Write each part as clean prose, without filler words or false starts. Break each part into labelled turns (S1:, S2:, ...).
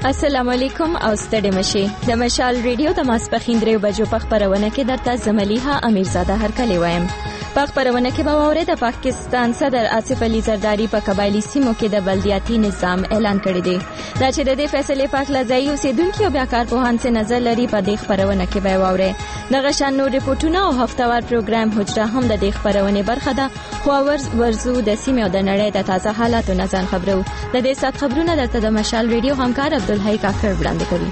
S1: السلام علیکم او ستړي مشي د مشال ریډیو د ماسپخین 3 بجو په خبرونه کې درته زملیها امیرزاده هرکلی وایم. په خبرونه کې به وره د پاکستان صدر آصف علي زرداری په قبایلی سیمو کې د بلدیاتي نظام اعلان کړی دی. دا چې د دې فیصلې په اړه ځای اوسیدونکو او بیا کارپوهان څه نظر لري په دې خبرونه کې به وره. د غشن نور ریپورتونه او هفتوار پروګرام حجره هم د دې خبرونه برخه ده. خو ورزو د سیمې او د نړۍ د تازه حالاتو نه ځان خبرو. د دې سات خبرونه درته د مشال ریډیو همکار عبدالحی کافر وړاندې کوي.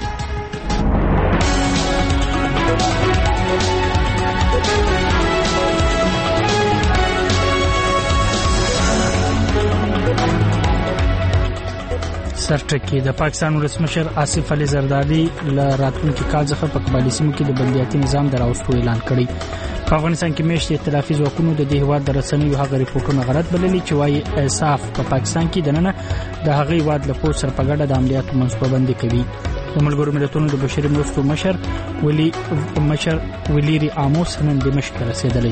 S2: سرټکی د پاکستان ولسمشر آصف علي زرداری له راتلونکي کال څخه په قبایلی سیمو کې د بلدیاتي نظام دراوستو اعلان کړی. په افغانستان کې میشت ائتلافي ځواکونو د دې هواد د رسنیو هغه ریپورتونه غلط بللي چې وايي انصاف په پاکستان کې دننه د هغه هواد له پوسټ سره په ګډه د عملیاتو منصوبه بندي کوي. د ملګرو ملتونو د بشري مرستو مشر ولیری آموس نن دمشق رسیدلی.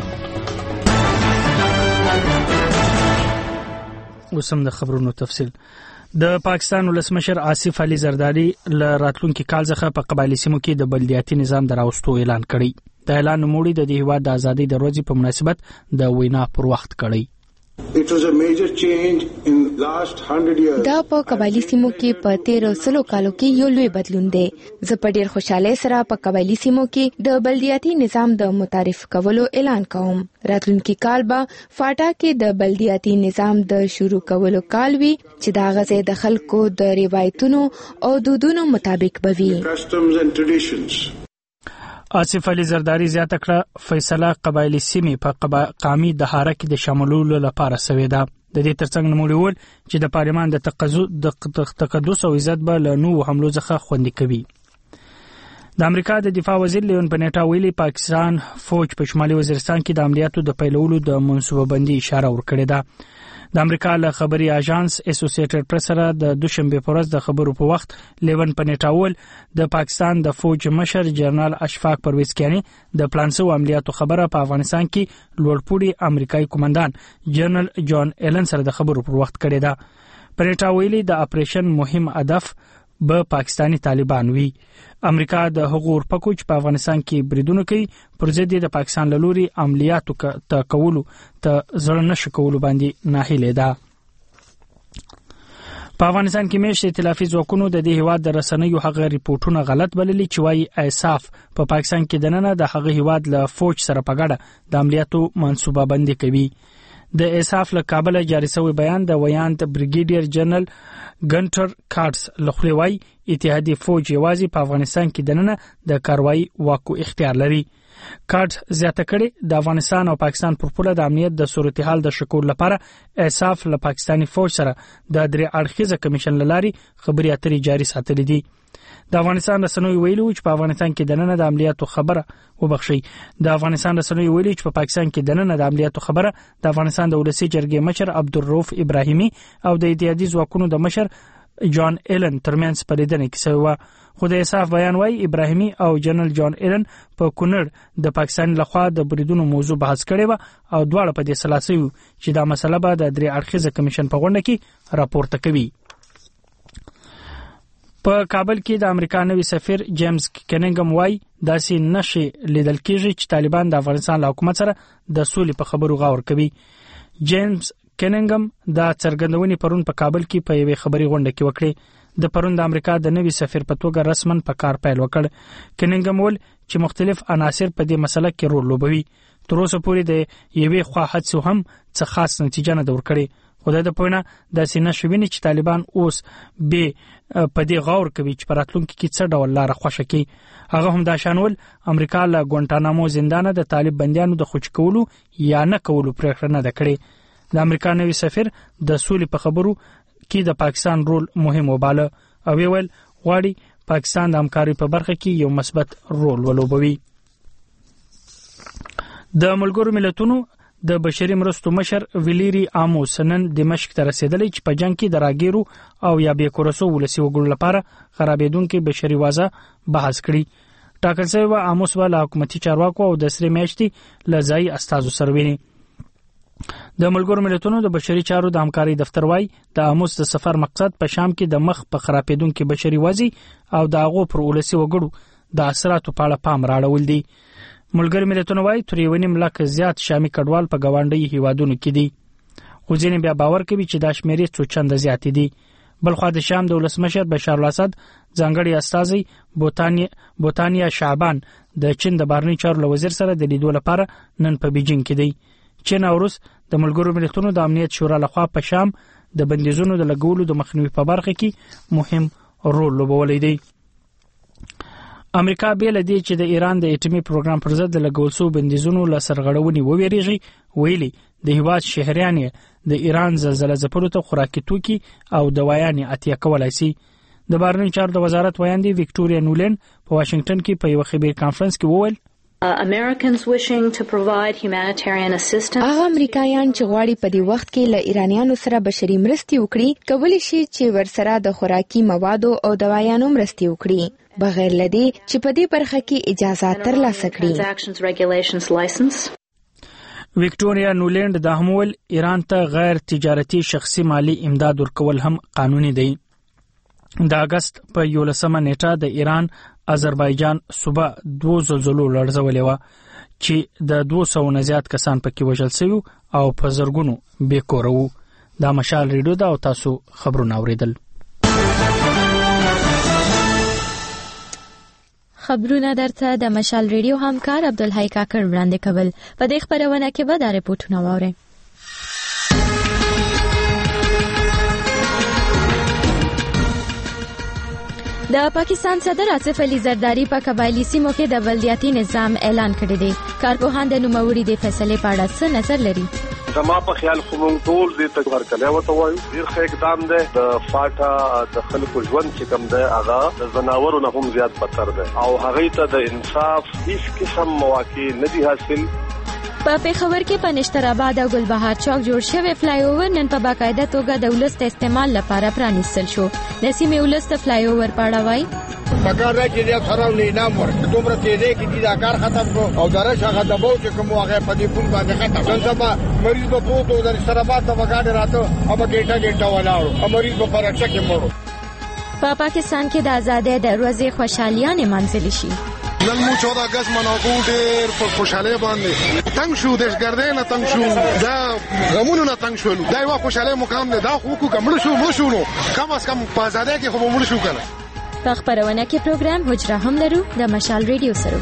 S2: وسم د خبرونو تفصیل. د پاکستان ولسمشر آصف علي زرداری له راتلونکي کال څخه په قبایلی سیمو کې د بلدیاتي نظام دراوستو اعلان کړی. د اعلان نوموړي د دې هیواد د ازادۍ د ورځې په مناسبت د وینا پر وخت کړی.
S3: دا په قبایلی سیمو کې په 1300 کالو کې یو لوی بدلون دی. زه په ډیر خوشاله سره په قبایلی سیمو کې د بلدیاتي نظام د متعارف کولو اعلان کوم. راتلونکي کال به فاټا کې د بلدیاتي نظام د شروع کولو کال وي چې دا غزه د خلکو د روایتونو او دودونو مطابق بوي.
S2: آصف علي زرداری زیاته کړه فیصله قبایلی سیمې په قامي دهاره کې د شاملولو لپاره سوې ده. د دې ترڅنګ نوموړي وویل چې د پارلمان د تقدس او عزت به له نوو حملو څخه خوندي کوي. د امریکا د دفاع وزیر لیون پنیټا ویلي پاکستان فوج په شمالي وزیرستان کې د عملیاتو د پیلولو د منصوبه بندي اشاره ورکړې ده. د امریکا له خبري اژانس اسوسییټډ پریس سره د دوشنبه په ورځ د خبرو په وخت لیون پنیټا ویل د پاکستان د فوج مشر جنرال اشفاق پرویز کیانی د پلانسو عملیاتو خبره په افغانستان کې لوړپوړي امریکایي قومندان جنرال جان ایلن سره د خبرو پر وخت کړی ده. پنیټا ویلي د اپریشن مهم هدف به پاکستانی طالبان وي. امریکا د حقوق ورپکو چې په افغانستان کې بریدونه کوي پر ضد د پاکستان له لوري عملیاتو ته کولو ته ځړ نشو کولو باندې ناهیله ده. په افغانستان کې میشت ائتلافي ځواکونو د دې هواد د رسنیو هغه ریپورتونه غلط بللي چې وايي انصاف په پاکستان کې دننه د هغه هواد له فوج سره په ګډه د عملیاتو منصوبه بندي کوي. د انصاف له کابل جاری شوی بیان د ویاند بریګیډیر جنرال ګنټر کارټس لخوا وايي اتحادیه فوج یوازې په افغانستان کې دننه د کاروایی واکو اختیار لري. کارټ زیاته کړي د افغانستان او پاکستان پر پوله د امنیت د صورتحال د شکول لپاره انصاف له پاکستانی فوج سره د درې اړخیزه کمیشن لاري خبري اترې جاري ساتلې دي. د افغانستان رسنیو ویلي چې په افغانستان کې دننه د عملیاتو خبره وبخشي. د افغانستان رسنیو ویلي چې په پاکستان کې دننه د عملیاتو خبره د افغانستان د ولسی جرګې مشر عبدالرؤف ابراهیمي او د اتحادیې ځواکونو د مشر جان ایلن ترمنځ پریدنه کې شوی و. خو د انصاف بیان وايي ابراهیمي او جنرال جان ایلن په کونړ د پاکستان لخوا د بریدونو موضوع بحث کړي و او دواړه په دې سلاسي چې دا مسله به د درې اړخیزه کمیشن په غونډه کې راپورته کوي. په کابل کې د امریکا نوي سفیر جیمز کنینګم وايي داسې نشي لیدل کېږي چې طالبان د افغانستان له حکومت سره د سولې په خبرو غور کوي. جیمز کنینګم دا څرګندونې پرون په کابل کې په یوې خبري غونډه کې وکړه. د پرون د امریکا د نوي سفیر په توګه رسمن په کار پیل وکړ. کنینګم ول چې مختلف عناصر په دې مسله کې رول لوبوي. تر اوسه پورې د یوې خوا هڅو هم څه خاص نتیجه نه ورکړي. خدای د پوینه د سینه شوینې چې طالبان اوس به په دې غور کوي چې پراتلونکو کې څه ډول لار خوښه کوي. هغه هم دا شانول امریکا له ګوانټانامو زندانه د طالب بنديانو د خوچ کولو یا نه کولو پریکړه نه کړې. د امریکا نوي سفیر د سولې په خبرو کې د پاکستان رول مهم وباله او ویل غواړي پاکستان د همکارۍ په برخه کې یو مثبت رول ولوبوي. د ملګرو ملتونو د بشري مرستو مشر ولیری آموس نن دمشق ته رسیدلی چې په جنگ کې د راګیرو او یا بې کورسو ولسی وګړو لپاره خرابېدونکو بشري وضع بحث کړي. ټاکل شوی و آموس ول حکومتي چارواکو او د سری میاشتې لځای استازو سره ویني. د ملګرو ملتونو د بشري چارو د همکاري دفتر وايي د اموس د سفر مقصد په شام کې د مخ په خرابېدونکو بشري وضعي او د هغو پر ولسی وګړو د اثراتو په اړه پام راړول دي. ملګرو ملتونو وايي 3.5 لک زیات شامي کډوال په گاونډي هیوادونو کې دي. خو ځینې بیا باور کوي چې دا شمیرې څو چنده زیات دي. بلخو د شام د ولسمشر بشار الاسد ځانګړي استازي بوتانیا شعبان د چین د بهرنی چارو وزیر سره د لیدو لپاره نن په بیجینګ کې دی. چین او روس د ملګرو ملتونو د امنیت شورا لخوا په شام د بندیزونو د لګولو د مخنیوي په برخه کې مهم رول لوبولی دی. امریکا به لدی چې د ایران د اټومي پروګرام پر ضد د لګول شو بندیزونو له سرغړونې وویریږي ویلي د هیواد شهریان د ایران زلزلې ځپلو ته خوراکي توکي او دوايانې اتیا کولای شي. د بهرنی چارو د وزارت ویاندې وکټوریا نولین په واشنگټن کې په یو خبري کانفرنس کې وویل
S4: Americans wishing to provide humanitarian assistance.
S3: هغه امریکایان چې غواړي په دې وخت کې له ایرانیانو سره بشري مرستې وکړي کولی شي چې ورسره د خوراکي موادو او دوايانو مرستې وکړي بغیر لدی چې په دې برخه کې اجازه ترلاسه کړي.
S2: وکټوریا نولینډ د همول ایران ته غیر تجارتي شخصي مالی امداد ورکول هم قانوني دی. د اگست په 11 نیټه د ایران آذربایجان صوبه 2 زلزلو لړزولې و چې د 200 نه زیات کسان پکې وژل شوي او په زرګونو بې کوره وو. دا مشال ریډیو دا او تاسو خبرونه اوریدل.
S1: خبرونه درته د مشال ریډیو همکار عبدالحی کاکړ وړاندې کول. په دې خبرونه کې به د ریپورتونو واورئ. د پاکستان صدر آصف علي زرداری په قبایلی سیمو کې د بلدیاتي نظام اعلان کړی دی. کارپوهان د نوموړي د فیصلې په اړه څه نظر لري؟
S5: زما په خیال خو موږ ټول دې ته ورکړی وته وایو ډیر ښه اقدام دی. د فاټا د خلکو ژوند چې کوم دی هغه د زناورو نه هم زیات بدتر دی او هغه ته د انصاف هیڅ قسم مواقع نه دي حاصل.
S1: په پیښور کې په نشترآباد او ګلبهار چوک جوړ شوی فلای اوور نن په باقاعده توګه د ولس ته استعمال لپاره پرانیستل شو. د سیمې ولس ته فلای اوور په اړه وایي
S6: پکار دی چې د خراب لینام ورته دومره تیزه کې دا کار ختم کو او درش هغه دبو چې کوم هغه په دې پون باندې ختم څنګه به مریض په پروتو د نشترآباد ته وګاډه راته او ګټه ولاړو او مریض په پرچا کې مړو.
S1: په پاکستان کې د آزادۍ د ورځې خوشحالیانې منځلي شي.
S6: نن مو 14 اگست مناقو ډېر په خوشاله باندې تنگ شو دشګردې نه تنگ شو دا غمونو نه تنگ شو دا یو خوشاله مقام نه دا خو کوم شو نو کم از کم په آزادۍ کې خو مړ شو کنه.
S1: په خبرونه کې پروګرام حجره هم لرو د مشال ریډیو سره.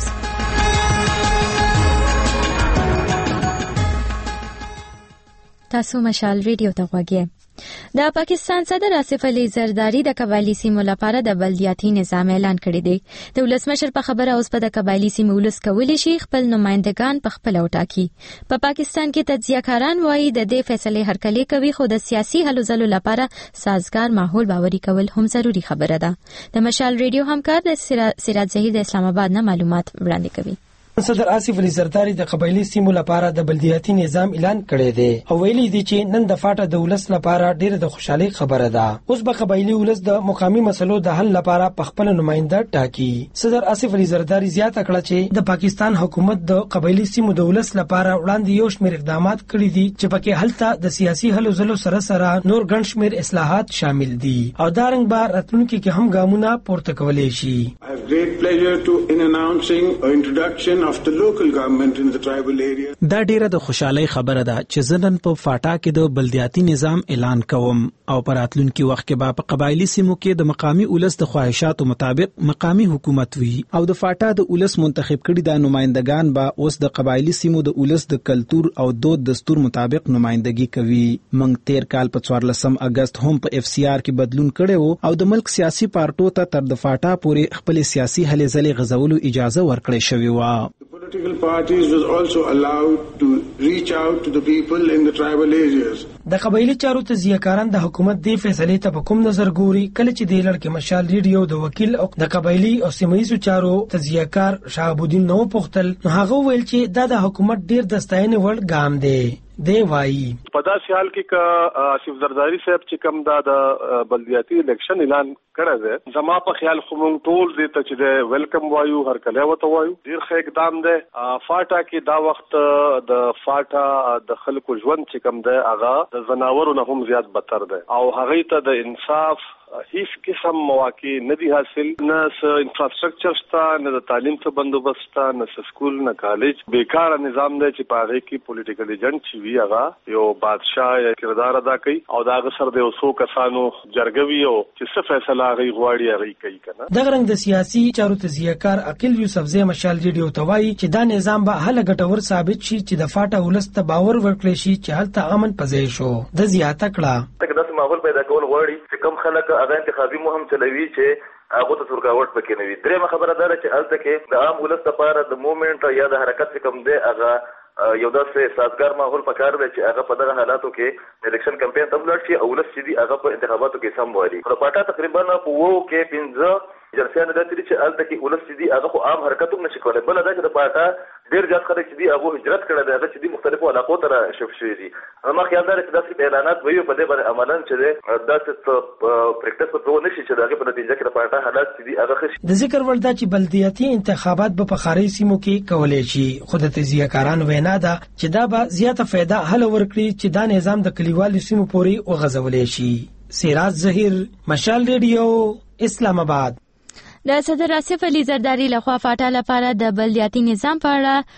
S1: تاسو مشال ریډیو ته غوږی. د پاکستان صدر آصف علي زرداری د قبایلی سیمو لپاره د بلدیاتي نظام اعلان کړی دی. د ولسمشر په خبره اوس په د قبایلی سیمو ولس کولی شي خپل نمائندگان په خپل وټاکي. په پاکستان کې تجزیه‌کاران وایي د دې فیصلې هرکلی کوي خو د سیاسي هلو ځلو لپاره سازگار ماحول باوري کول هم ضروری خبره ده. د مشال ریډیو همکار د سراج زهیر د اسلام آباد نه معلومات وړاندې کوي.
S7: صدر آصف علي زرداری د قبایلی سیمو لپاره د بلدیاتي نظام اعلان کړی دی او ویلي دی چې نن د فاټا د ولس لپاره ډیره د خوشحالي خبره ده. اوس به قبایلی ولس د مقامی مسلو د حل لپاره په خپل نمائنده ټاکي. صدر آصف علي زرداری زیاته کړه چې د پاکستان حکومت د قبایلی سیمو د ولس لپاره وړاندې یو شمېر اقدامات کړي دي چې پکې هلته د سیاسي هلو ځلو سره نور ګڼ شمېر اصلاحات شامل دي او دا رنګ به راتلونکي کې هم ګامونه پورته کولی شي.
S8: I have great pleasure in announcing an introduction of the local government in the tribal area.
S9: دا ډیره د خوشحالي خبره ده چې زنن په فاټا کې د بلدیاتي نظام اعلان کوم او په راتلونکي وخت کې به په قبایلی سیمو کې د مقامی ولس د خواهشاتو مطابق مقامی حکومت وي او د فاټا د ولس منتخب کړي د نمائندگان به اوس د قبایلی سیمو د ولس د کلتور او دود دستور مطابق نمائندګي کوي. منګ تیر کال په 14 اگست هم په اف سی آر کې بدلون کړي او د ملک سیاسي پارټو ته تر د فاټا پورې خپل سیاسي هلې ځلې غزولو اجازه ورکړې شوې و.
S8: Political parties was also allowed to reach out to the people in the tribal areas.
S7: د قبایلی چارو تجزیه‌کاران د حکومت دی فیصلې ته په کوم نظر ګوري کله چې د لړ کې مشال ریډیو د وکیل او د قبایلی او سیمایي چارو تجزیه‌کار شهاب الدین نو پختل هغه ویل چې دا د حکومت ډیر د ستاینې وړ ګام دی. دی وایي
S5: په داسې حال کې ک آصف زرداری صاحب چې کوم د بلدیاتي الیکشن اعلان کړی دی زما په خیال خو موږ ټول دې ته چې د ویلکم وایو هر کله وته وایو ډیر ښه اقدام دی فاټا کې دا وخت د فاټا د خلکو ژوند چې کوم دی هغه د زناورو نه هم زیات بدتر دی او هغه ته د انصاف هیڅ قسم مواقع نه دي حاصل نه انفراستراکچر شته نه د تعلیم څخه بندوبست شته نه سکول نه کالج بیکاره نظام دی چې په هغه کې پولیټیکل ایجنټ چې وی هغه یو بادشاه یا کردار ادا کوي او دا غسر د اوسو کسانو جرګوي او چې څه فیصله هغه غواړي هغه کوي کنه
S7: دغه رنګ د سیاسي چارو تزیهکار عقیل یوسفزی مشال ریډیو توای چې دا نظام به هله ګټور ثابت شي چې د فاټا ولست باور ورکړي شي چې هلته امن پځای شو د زیاته کړه
S10: دغه ماحول پیدا کول غواړي چې کم خلک هغه انتخابي مهم چلوي چې هغه ته ورکاوټ پکې نه وي درېمه خبره ده چې الته کې د عام ولست لپاره د موومېنټ یا د حرکت کم دی هغه یو داسې سازګار ماحول پکار دی چې هغه په دغه حالاتو کې الیکشن کمپاین ته ولاړ شي او ولست چې دی هغه په انتخاباتو کې سم وایي په پټه تقریبا په وو کې 15 جلسیان د تری چې الته کې ولست چې دی هغه خو عام حرکت هم نشي کولای بل دا چې د پټه ډیر ځات خلک چې دی هغه هجرت کړی دی هغه چې دی مختلفو علاقو ته شفت شوی دي ما خیال ده چې داسې اعلانات وایي په دې باندې عملاً چې داسې پریکټس په نشي چې دغه په نتیجه کې د پټه حالات چې دی هغه خشي
S7: د ذکر ول دا چې بلدیاتي انتخابات په خاري سیمو کې کولای شي خود تجزیه کاران وینا ده چې دا به زیاته فائدہ هله ورکړي چې دا نظام د کلیوالو سیمو پورې وغځولې شي سراج ظهیر مشال ریډیو اسلام آباد
S1: د صدر آصف علي زرداری لخوا فاټا لپاره د بلدیاتي نظام په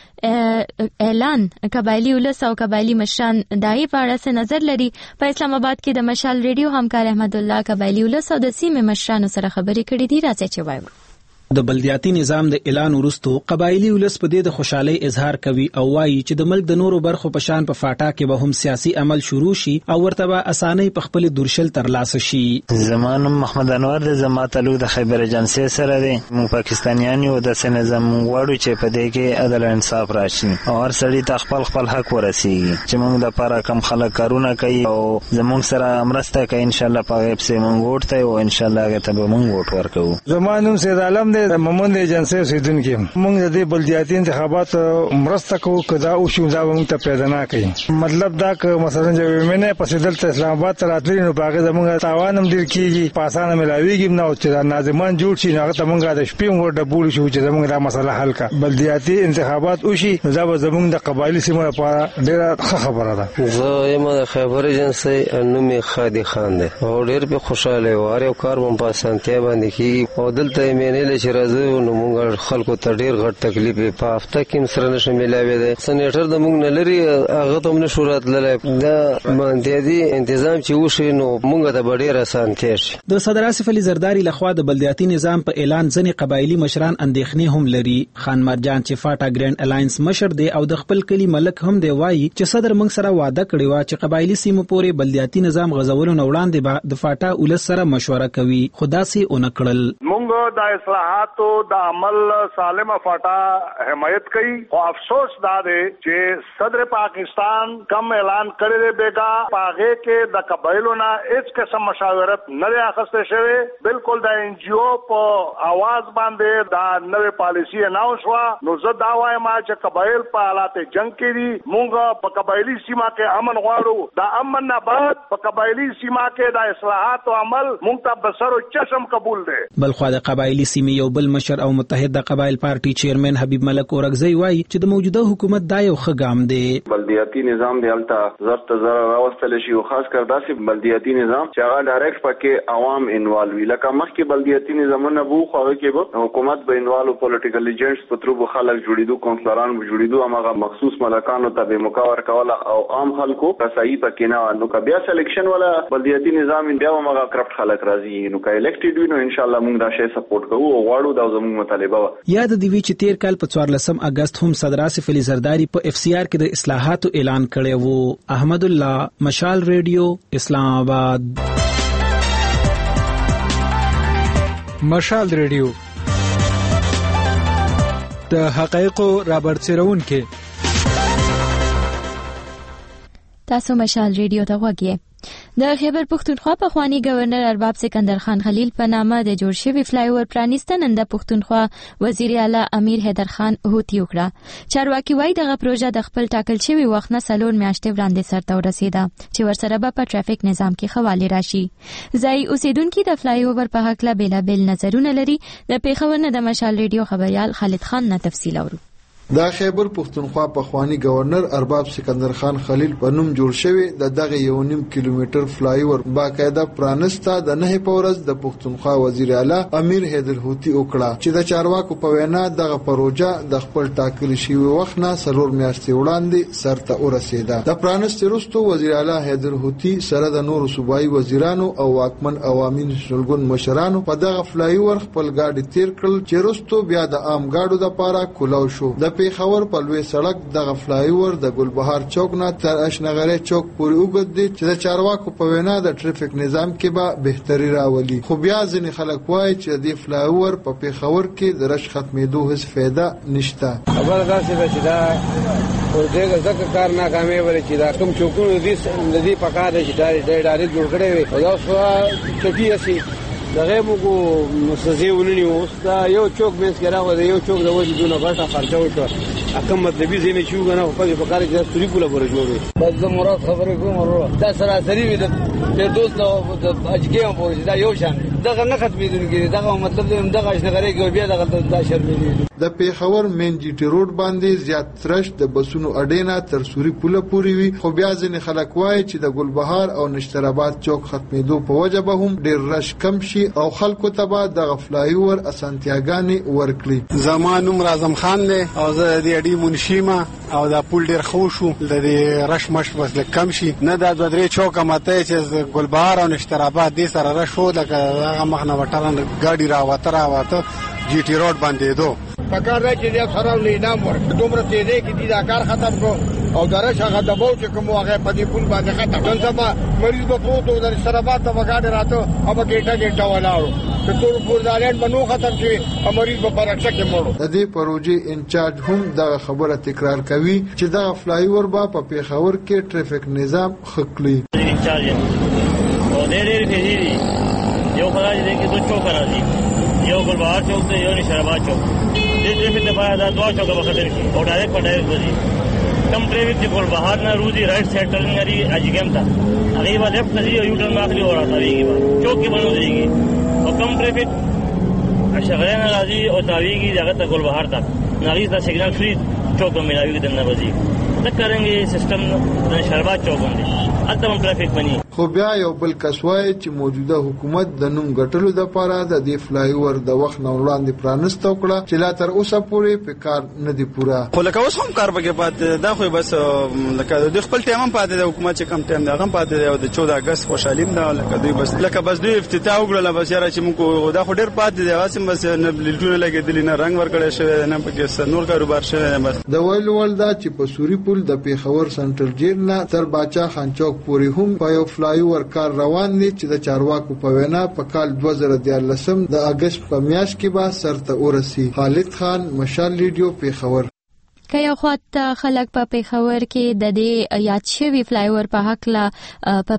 S1: اړه اعلان قبایلی ولس او قبایلی مشران دای په اړه څه نظر لري په اسلام آباد کې د مشال ریډیو همکار احمد الله قبایلی ولس او د سیمې مشرانو سره خبرې کړې دي راځي چې وایو
S9: د بلدیاتي نظام د اعلان وروسته قبایلی ولس په دې د خوشحالي اظهار کوي او وایي چې د ملک د نورو برخو په شان په فاټا کې به هم سیاسي عمل شروع شي او ورته به اسانۍ په خپل دورشل ترلاسه شي
S11: زمانو محمد انور د زماتلو د خیبر ایجنسی سره دی موږ پاکستانیان یو د نظام غواړو چې په دې کې عدل او انصاف راشي او هر سړی ته خپل حق ورسیږي چې موږ د لپاره کم خلک کارونه کوي او زموږ سره مرسته کوي ان شاء الله په غیب سه موږ وټه او ان شاء الله هغه ته موږ وټ ورکوو
S6: زمانو سید عالم ممون ایجنسی اوسیدونکو موږ د بلدیاتي انتخابات مرسته کوو کدا او شو دا موږ ته پیدا نه کوي مطلب دا که مثلا چې مینه پسې دلته اسلام آباد ته راتلی نو باغ زموږ تاوان هم ډیر کیږي پاسانه ملاویږي نو چې ناظمان جوړ شي هغه ته موږ د شپې ور ډبول شو چې زموږ دا مسله حل کا بلدیاتي انتخابات وشي دا به زموږ د قبایلی سیمو لپاره ډیره خبره ده
S12: زه یم د خیبر ایجنسی نومي خادي خان دی او ډیر په خوشاله واره او کار هم په سنتیا باندې کیږي او دلته مینه له شرازه نو موږ خلکو ته ډیر غټ تکلیف په هفته کې سره نشه ملاوي دي سنیټر د موږ نه لري هغه ته موږ شورات لري دا باندې تنظیم چې وشي نو موږ ته ډیر آسان کېږي
S9: د صدر آصف علي زرداری لخوا د بلدیاتي نظام په اعلان ځنې قبایلی مشران اندېښنې هم لري خان مرجان چې فاټا ګرینډ الاینس مشر دی او د خپل کلی ملک هم دی وایي چې صدر موږ سره وعده کړی و چې قبایلی سیمو پورې بلدیاتي نظام غزولو نه وړاندې به د فاټا ولس سره مشوره کوي خدا سي اونکړل
S5: موږ د اصلاحاتو د عمل سالمه فاټا حمایت کوي او افسوس دا دی چې صدر پاکستان کم اعلان کړی دی بیگا پاغه کې د قبایلو نه هیڅ قسم مشاورت نه اخیسته شوی بالکل د ان جی او په आवाज باندې دا نوې پالیسی اناونس وا نو زه دا وایم چې قبایل په حالات جنگ کې دي موږ په قبایلی سیمه کې امن غواړو دا امن نه بعد په قبایلی سیمه کې د اصلاحات او عمل موږ ته بسر او چشم قبول دی
S9: بلخو د قبایلی سیمه یو بل مشر او متحده قبایل پارټي چیرمن حبیب ملک اورغزی وایي چې د موجوده حکومت دا یو ښه ګام دی
S10: بلدیاتي نظام دی البته زرت زره راوستل شي او خاص کر داسې بلدیاتي نظام چې هغه ډایرکټ پکې عوام انوالوي لکه مخکې بلدیاتي نظامونه بو خو هغه کې به حکومت به انوالو پولیټیکل ایجنټس په ترو خلک جوړیدو کونسلران به جوړیدو هغه مخصوص ملکانو ته به مکاور کوله او عام خلکو رسایي پکې نه نو که بیا سلیکشن ولا بلدیاتي نظام بیا هغه کرپټ خلک راځي نو که الیکټډ وي نو ان شاء الله موږ دا شی سپورټ کوو او غواړو دا زموږ مطالبه و
S9: یاد دی چې تیر کال په 14 اگست هم صدر آصف علي زرداری په اف سی آر کې د اصلاحاتو اعلان کړی وو احمد الله مشال ریډیو اسلام آباد
S13: مشال ریډیو د حقایقو رابرسېرون کې
S1: تاسو مشال ریډیو ته وګورئ د خیبر پښتونخوا پخوانی گورنر ارباب سکندر خان خلیل په نامه د جوړ شوی فلای اوور پرانیستن د پښتونخوا وزیر اعلی امیر حیدر خان هوتی وکړه. چارواکي وایي دغه پروژه د خپل ټاکل شوی وخت نه 4 میاشتې وړاندې سرته ورسېده چې ورسره به په ټرافیک نظام کې خواله راشي. ځای اوسیدونکو د فلای اوور په حق لا بیلابل نظرونه لري. د پیښور نه د مشال ریډیو خبريال خالد خان نه تفصیل اورو.
S14: د خیبر پښتونخوا پخوانی گورنر ارباب سکندر خان خلیل په نوم جوړ شوی د دغه 1.5 کیلومتر فلای اوور باقاعده پرانستا د 9 پورز د پښتونخوا وزیر اعلی امیر حیدر هوتی وکړه چې د چارواکو په وینا دغه پروژه د خپل ټاکل شوی وخت نه 4 میاشتې وړاندې سرته ورسېده. د پرانستې وروسته وزیر اعلی حیدر هوتی سره د نورو صوبایي وزیرانو او واکمن عوامي شلګون مشرانو په دغه فلای اوور خپل گاډي تیر کړل چې وروسته بیا د عام گاډو د پاره کولاو شو. د پیښور په لوی سړک دغه فلای اوور د ګلبهار چوک نه تر اشنغری چوک پورې وګد دي چې د چارواکو په وینا د ټریفیک نظام کې به بهتري راولي. خو بیا ځینې خلک وایي چې د فلای اوور په پیښور کې د رش ختمېدو هیڅ فایده نشته.
S15: خبر داسې ده چې دا ورته ځکه کار ناکامي ولې چې دا کوم چوکونه دي په کار چې ډایرکټ جوړ کړي وي او دا څه چوکي اسی دغه موږ مسزي ونني اوس دا یو چوک مېس کې راغلی یو چوک د وځي دونه غټه خرچه وکړه اکم مطلبي زینې چې وګنه په کار کې ستوري کوله پر جوړي بس زه مراد خبرې کوم ورو دا سراسري وي د دوست د اجګیم پورې دا یو شان دغه نه ختمېدونکي دغه مطلب دغه اشنغری کې بیا دغه دا شرمېږي.
S14: د پیښور مین جی ټي روډ باندې زیات ترش د بسونو اډینا تر سوري پوله پورې وي خو بیا ځینې خلک وایي چې د ګلبهار او نشترآباد چوک ختمېدو په وجه به هم ډېر رش کم شي او خلکو ته به دغه فلای اوور اسانتیاګانې ورکړي.
S16: زما نوم اعظم خان دی او زه د اډي منشیما او دا پول ډېر خو شو د رش مش بس کم شي نه دا د درې چوک ماته چې ګلبهار او نشترآباد دې سره رش شو لکه مخنه وټران ګاډي راوته جی ټي روډ باندې دو
S6: پکار دی چې د سره لینام ورکړي دومره تیزه کې دا کار ختم کو او درش هغه دباو چې کوم هغه په دې پول باندې ختم نن سبا مریض په پروتو در سره باد ته وګاډه راته او ګټه ولاړو په ټول پورډالند باندې ختم شي او مریض په پرکشه کې مړو.
S14: د دې پروژې انچارج هم دا خبره تکرار کوي چې دا فلای اوور په پیښور کې ټریفیک نظام خکلی.
S17: انچارج او ډېر دي یو خدای دې کې دوه چوک راځي یو ګلبهار چوک ته یو نشرآباد چوک دې ټریفیک لپاره دا دوه چوک به ختم شي او ډایرکټ په ډایرکټ ځي. کم ټریفیک چې ګلبهار نه روزي رائټ سایډ ټرن لري اجګم ته هغه به لیفټ ځي او یو ټرن اخلي او راځي چوک کې باندې ځيږي او کم ټریفیک اشغال نه راځي او تاویږي دغه ته ګلبهار ته ناغي دا سیګنال فری چوک په ملاوي کې دنه وځي دا کارنګي سیستم د نشرآباد چوک باندې البته ټریفیک بني.
S14: خو بیا یو بل کس وایي چې موجوده حکومت د نوم ګټلو لپاره د دې فلای اوور د وخت نه وړاندې پرانسته وکړه چې لا تر اوسه پورې په کار نه دی پوره.
S16: خو لکه اوس هم کار پکې پاتې دا خو بس لکه د خپل ټیم هم پاتې د حکومت چې کم ټیم دا هم پاتې دی او د 14 اگست خوشحالیم دا لکه بس دوی افتتاح وکړل بس یاره چې موږ دا خو ډېر پاتې دی واسم بس نه بلټونه لګېدل نه رنگ ورکړی شوی نه پکې نور کاروبار شوی بس.
S14: د ویلو ولدا چې په سوري پول د پیښور سنټرل جیل نه تر باچا خان چوک پورې هم په یو فلای اوور کار روان دي چې د چارواکو په وینا په کال 2013 د اگست په میاشت کې به سرته ورسي. خالد خان مشال ریډیو پیښور.
S1: که یو خواته خلک په پیښور کې د دې یاد شوی فلای اوور په حق لا په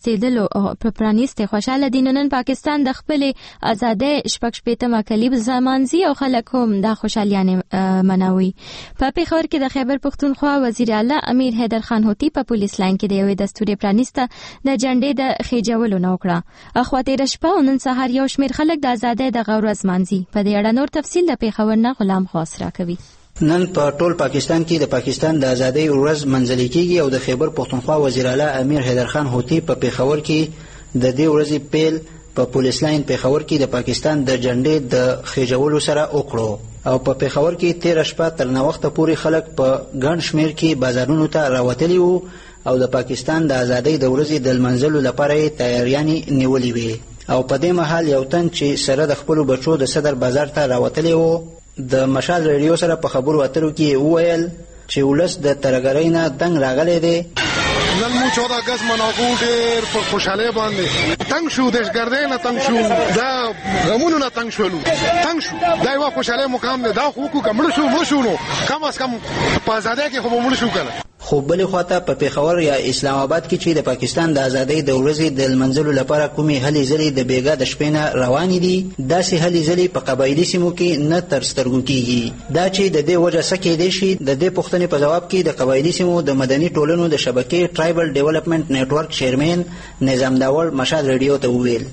S1: پرانیستې خوشاله دي. نن پاکستان د خپل ازادۍ شپږ شپېتمه کلیب زمانځي او خلک هم د خوشالیانې منوي. په پیښور کې د خیبر پښتونخوا وزیر اعلی امیر حیدر خان هوتی په پولیس لاین کې د یوې دستوري پرانیسته د جنډې د خېجولو نه وکړه. اخواته رشپه نن سهار یو شمېر خلک د ازادۍ د غور زمانځي. په دې اړه نور تفصیل د پیښور نه غلام خاص راکوي.
S18: نن په ټول پاکستان کې د پاکستان د ازادۍ ورځ منځلې کیږي او د خیبر پښتونخوا وزیر اعلی امیر حیدر خان هوتی په پیښور کې د دې ورځې پیل په پولیس لاین پیښور کې د پاکستان د جنډې د خېجولو سره وکړو او په پیښور کې 13 شپه تر نوښت پورې خلک په ګڼ شمیر کې بازارونو ته راوتلي وو او د پاکستان د ازادۍ د ورځې د لمانځلو لپاره تیاریانې نیولې وې او په دې مهال یو تن چې سره د خپلو بچو د صدر بازار ته راوتلی وو د مشال ریډیو سره په خبرو اترو کې وویل چې ولس د ترګرۍ نه دنګ راغلی دی.
S16: نن مو 14 اگست مناقو ډېر په خوشحالۍ باندې تنګ شو دهشتګردۍ نه تنګ شو دا غمونو نه تنګ شولو تنګ شو دا یوه خوشحالۍ مقام دی دا خو وکړو که مړه شو مړه شو نو کم از کم په ازادۍ کې خو به مړه شو که نه
S18: خو بلې خواته په پیښور یا اسلام آباد کې چې د پاکستان د ازادۍ د ورځې د لمانځلو لپاره کومې هلې ځلې د بیګا د شپې نه روانې دي، داسې هلې ځلې په قبایلي سیمو کې نه تر سترګو کیږي. دا چې د دې وجه څه کیدای شي، د دې پوښتنې په جواب کې د قبایلي سیمو د مدني ټولنو د شبکې ټرایبل ډیولپمنټ نیټورک چیرمن نظام داول مشال ریډیو ته وویل.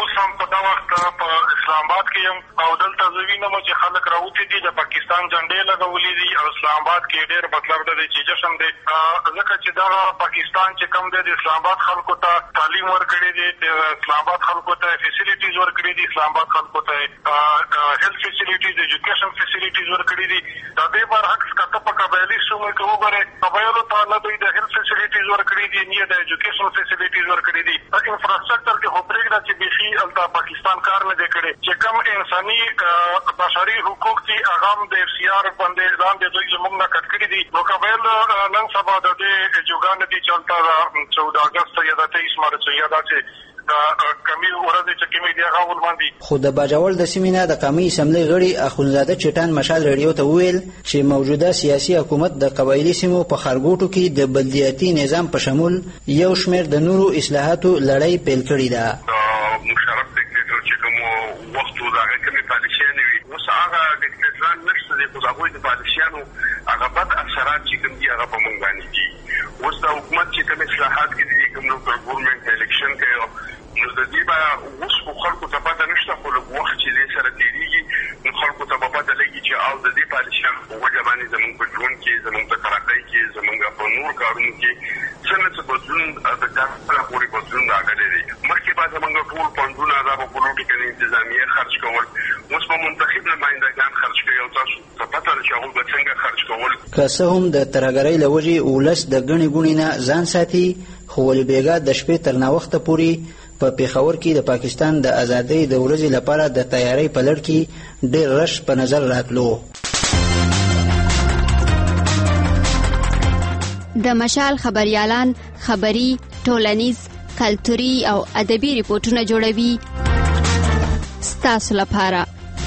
S19: اسلام آباد کې یم او دلته زه وینم چې خلک راوتي دي، د پاکستان جنډې لګولې دي او اسلام آباد کې ډېر مطلب دی چې جشن دی، ځکه چې دا پاکستان چې کوم دی د اسلام آباد خلکو ته تعلیم ورکړی دی، د اسلام آباد خلکو ته فیسیلیټیز ورکړي دي، اسلام آباد خلکو ته هیلث فیسیلیټیز، ایجوکیشن فیسیلیټیز ورکړي دي. د دې برعکس که ته په قبایلي سیمو کې وګورې، قبایلو ته نه دوی د هیلث فیسیلیټیز ورکړي دي نه د ایجوکیشن فیسیلیټیز ورکړي دي. په انفراسټرکچر کې خو پرېږده چې بیخي هلته پاکستان کار نه دی کړی. چې کوم انساني بشري حقوق دي هغه هم د اف سی آر باندې لاندې دوی زموږ نه کټ کړي دي. نو قبایل نن سبا د دې جوګانې دي چې هلته 14 اګست یا د 23 مارچ یا داسې کمی ورځې چې کمی دی هغه ولماندي.
S18: خو د باجوړ د سیمې نه د قومي اسمبلۍ غړي اخونزاده چټان مشال ریډیو ته وویل چې موجوده سیاسي حکومت د قبایلي سیمو په خارګوټو کې د بلدیاتي نظام په شمول یو شمېر د نورو اصلاحاتو لړۍ پیل کړې ده.
S19: مشرف ډیکټیټر چې کوم وخت و دغه کومې پالیسیانې وي، اوس هغه ډیکټیټران نشته دی، خو د هغوی د پالیسیانو هغه بد اثرات چې کوم دي هغه په موږ باندې دي. اوس د حکومت چې کوم اصلاحات کې دي، کوم لوکل ګورنمنټ الیکشن کوي، نو د دې به اوس خو خلکو ته پته نشته، خو لږ وخت چې دې سره تېرېږي نو خلکو ته به پته لګي چې او د دې پالیسیانو په وجه باندې زموږ په ژوند کې، زموږ په ترقۍ کې، زموږ په نور کارونو کې څه نه څه بدلون د کار سره پورې بدلون راغلی دی. مخکې به زموږ ټول فنډونه دا به پولیټیکل انتظامیه خرج کول، اوس به منتخب نمایندګان خرج کوي او تاسو ته پته ده چې هغوی به څنګه خرج کول.
S18: که څه هم د ترهګرۍ له وجې ولس د ګڼې ګوڼې نه ځان ساتي، خو ولې بیګا د شپې تر ناوخته پورې په پیښور کې د پاکستان د ازادۍ د ورځې لپاره د تیارۍ په لړ کې ډېر رش په نظر راتلو.
S20: د مشال خبریالان خبري، ټولنیز، کلتوري او ادبي ریپورتونه جوړوي ستاسو لپاره.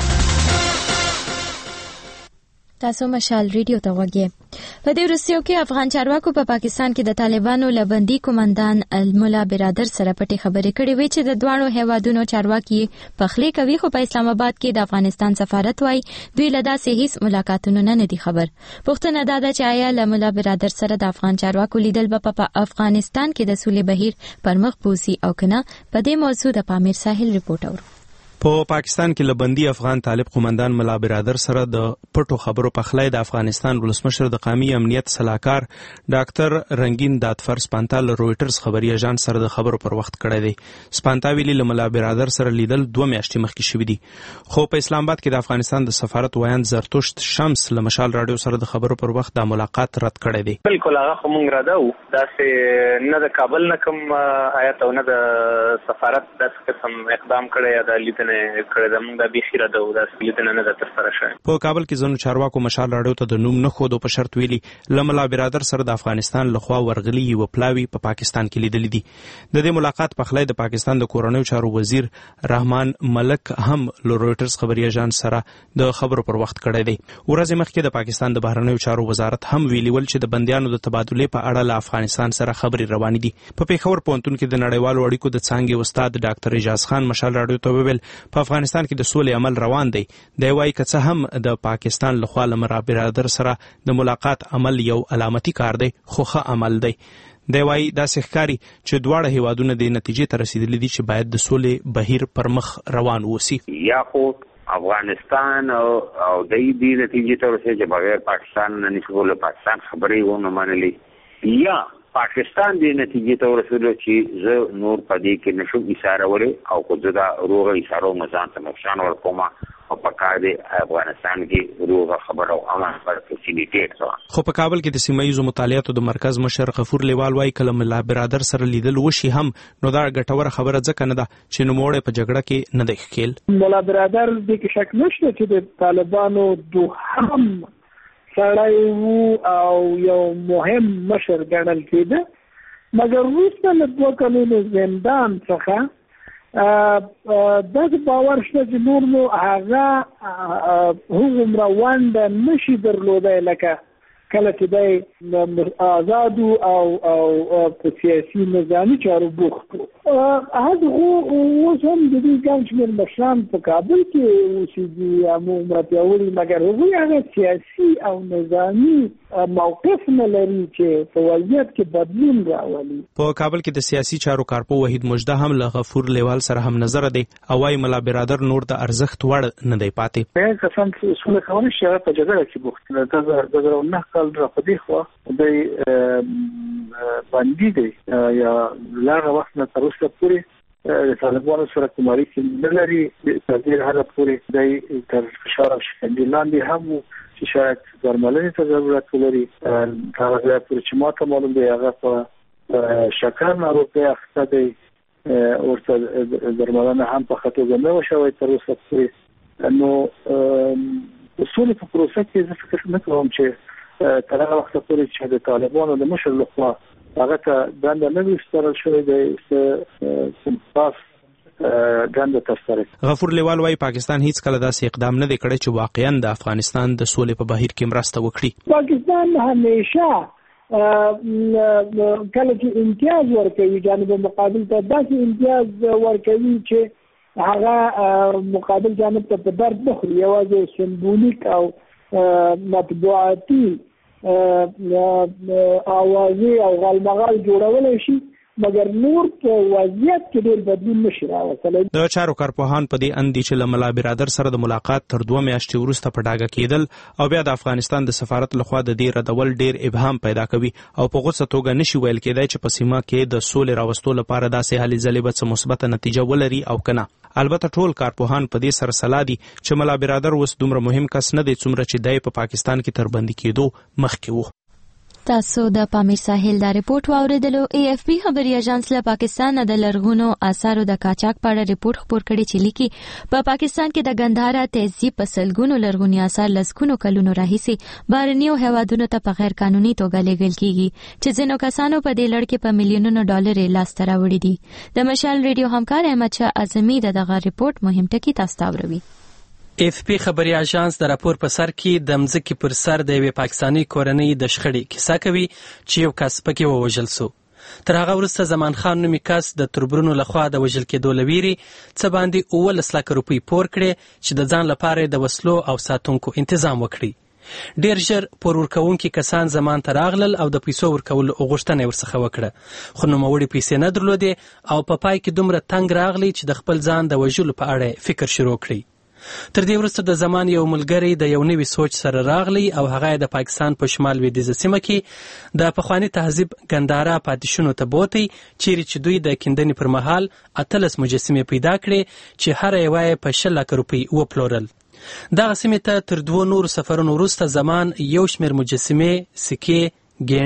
S1: تاسو مشال ریډیو ته وګورئ. په دې وروستیو کې افغان چارواکو په پاکستان کې د طالبانو لبندي کمانډان الملا برادر سره پټې خبرې کړې وې چې د دوانو هیوادونو چارواکي پخلی کوي، خو په اسلام آباد کې د افغانستان سفارت وایي دوی له داسې هیڅ ملاقاتونو نه دي خبر. پوښتنه دا ده چې آیا الملا برادر سره د افغان چارواکو لیدل به په افغانستان کې د سولې بهیر پر مخ بوزي او کنه؟ په دې موضوع د پامیر ساحل رپورټ اورو.
S21: په پاکستان کې لبندي افغان طالب قومندان ملا برادر سره د پټو خبرو پخلی د افغانستان ولسمشر د قومي امنیت صلاحکار ډاکټر رنگین دادفر سپانتا له رويټرز خبري اژانس سره د خبرو پر وخت کړی دی. سپانتا ویلي له ملا برادر سره لیدل 2 میاشتې مخکې شوې دي، خو په اسلام آباد کې د افغانستان د سفارت وایند زرتشت شمس له مشال رادیو سره د خبرو پر وخت د ملاقات رد کړی دی.
S22: بالکل هغه خو مونږ راده و، داسې نه د کابل نه کوم آیت او نه د سفارت داسې قسم اقدام کړی یا د لیدنې کړی د موږ د بخیره د داسې لیدنه نه د تر سره شوی.
S21: په کابل کې ځینو چارواکو مشال رادیو ته د نوم نه ښودو په شرط ویلي له ملا برادر سره د افغانستان لخوا ورغلي یو پلاوی په پاکستان کې لیدلې دي. د دې ملاقات پخلی د پاکستان د کورنیو چارو وزیر رحمان ملک هم له رويټرز خبري اژانس سره د خبرو پر وخت کړی دی. ورځې مخکې د پاکستان د بهرنیو چارو وزارت هم ویلي ول چې د بندیانو د تبادلې په اړه له افغانستان سره خبرې روانې دي. په پیښور پوهنتون کې د نړیوالو اړیکو د څانګې استاد ډاکټر اجاز خان مشال رادیو ته وویل په افغانستان کې د سولې عمل روان دی. دی وايي که څه هم د پاکستان لخوا له ملا برادر سره د ملاقات عمل یو علامتي کار دی، خو ښه عمل دی. دی وايي داسې ښکاري چې دواړه هیوادونه د نتیجې ته رسیدلي دي چې باید د سولې بهیر پر مخ روان وسی.
S23: یا خو افغانستان او د دې نتیجې ته رسیدي چې بغیر پاکستان نه نشو پاکستان خبرې ونه منلي، یا پاکستان دې نتیجې ته ورسېدو چې زه نور په دې کې نشم ایسارولی او خو زه دا روغه ایسارو مزان ته نقصان ورکوم او په کار دی افغانستان کې روغه خبر او امن پر فیسیلیټیټ شوه.
S21: خو په کابل کې د سیمه ییزو مطالعاتو د مرکز مشر غفور لیوال وايي کله ملا برادر سره لیدل وشي هم نو دا ګټوره خبره ځکه نه ده چې نوموړی په جګړه کې نه دی ښکیل.
S24: ملا برادر دې کې شک نشته چې د طالبانو دوهم سړی وو او یو مهم مشر ګڼل کېده، مګر وروسته له 2 کلونو زندان څخه داسې باور شته چې نور نو هغه هغومره ونډه نشي درلودی لکه کله چې دی آزاد او په سیاسي نظامي چارو بوخت هغه اوس هم د دې ګڼ شمېر مشران په کابل کې اوسېږي عموما پیاوړي مګر هغوی هغه سیاسي او نظامي موقف نه لري چې په وضعیت کې بدلون راولي.
S21: په کابل کې د سیاسي چارو کارپو وحید مجده هم له غفور لیوال سره هم نظر دی او وايي ملا برادر نور د ارزښت وړ نه دی پاتې.
S24: په کسان چې سونه کوي چې په جګړه کې بوخت دي د نه کال راځي خو د باندې دی یا لاره وخت نه تر اوسه پورې د طالبانو سره کوماري کې نه لري د دې حالت پورې د تر فشار او شکنجې لاندې هم چې شاید درملنې ته ضرورت لري دا هغه پورې چې ماته معلوم دی هغه په شکر ناروغي اخته دی ورته درملنه هم په خطر نه وشوي تر اوسه پورې نو اصول په پروسه کې زه فکر نه کوم چې تر هغه وخت پورې چې د طالبانو د مشر لخوا هغه ته دنده نه وي سترل شوی دی خاص دنده تستره.
S21: غفور لیوال وايي پاکستان هیڅ کله داسې اقدام نه دی کړی چې واقعا د افغانستان د سولې په بهیر کې مرسته وکړي.
S24: پاکستان همیشه کله چې امتیاز ورکوي جانب مقابل ته داسې امتیاز ورکوي چې هغه مقابل جانب ته په درد بخوري یوازې سمبولیک او مطبوعاتي اوازې او غالمغال جوړولای شي مګر نور په وضعیت کې ډېر بدلون نشي راوستلی.
S21: د چارو کارپوهان په دې اند دي چې له ملا برادر سره د ملاقات تر 2 میاشتې وروسته په ډاګه کېدل او بیا د افغانستان د سفارت لخوا د دې ردول ډېر ابهام پیدا کوي او په غوڅه توګه نشي ویل کېدای چې په سیمه کې د سولې راوستلو لپاره داسې هلې ځلې به څه مثبته نتیجه ولري او کنه. البته ټول کارپوهان په دې سره سلا دي چې ملا برادر اوس دومره مهم کس نه دی څومره چې دی په پاکستان کې تر بندي کېدو مخکې وو.
S1: تاسو د پامیر ساحل دا رپورت واوریدلو. AFP خبري اژانس له پاکستان د لرغونو آثارو د قاچاق په اړه رپورت خپور کړی چې لیکي په پاکستان کې د ګندهارا تهذیب په سلګونو لرغوني آثار لسګونو کلونو راهیسې بهرنیو هیوادونو ته په غیر قانوني توګه لیږل کیږي چې ځینو کسانو په دې لړ کې په میلیونونو ډالر لاسته راوړي دي. د مشال ریډیو همکار احمد شاه اعظمي دغه رپورت مهم ټکی تاسو ته وروي.
S2: AFP خبري اژانس د راپور په سر کې د مځکې پر سر د یوې پاکستاني کورنۍ د شخړې کیسه کوي چې یو کس پکې ووژل سو. تر هغه وروسته زمان خان نومي کس د تربرونو لخوا د وژل کېدو له ویرې څه باندې 19 لک روپۍ پور کړې چې د ځان لپاره د وسلو او ساتونکو تنظیم وکړي. ډیر ژر پور ورکوونکي کسان زمان ته راغلل او د پیسو ورکولو غوښتنه ورڅخه وکړه خو نوموړي پیسې نه درلودې او په پای کې دومره تنګ راغلی چې د خپل ځان د وژلو په اړه فکر شروع کړي. تر دې وروسته د زمان یو ملګری د یو نوي سوچ سره راغلی او هغه د پاکستان په شمال لویدیځه سیمه کې د پخواني تهذیب ګندهارا پاتې شونو ته بوتي چیرې چې دوی د کیندنې پر مهال 18 مجسمې پیدا کړې چې هر یوه یې په 10 لک روپۍ وپلورل. دغه سیمې ته تر 2 نورو سفرونو وروسته زمان یو شمېر مجسمې، سکې،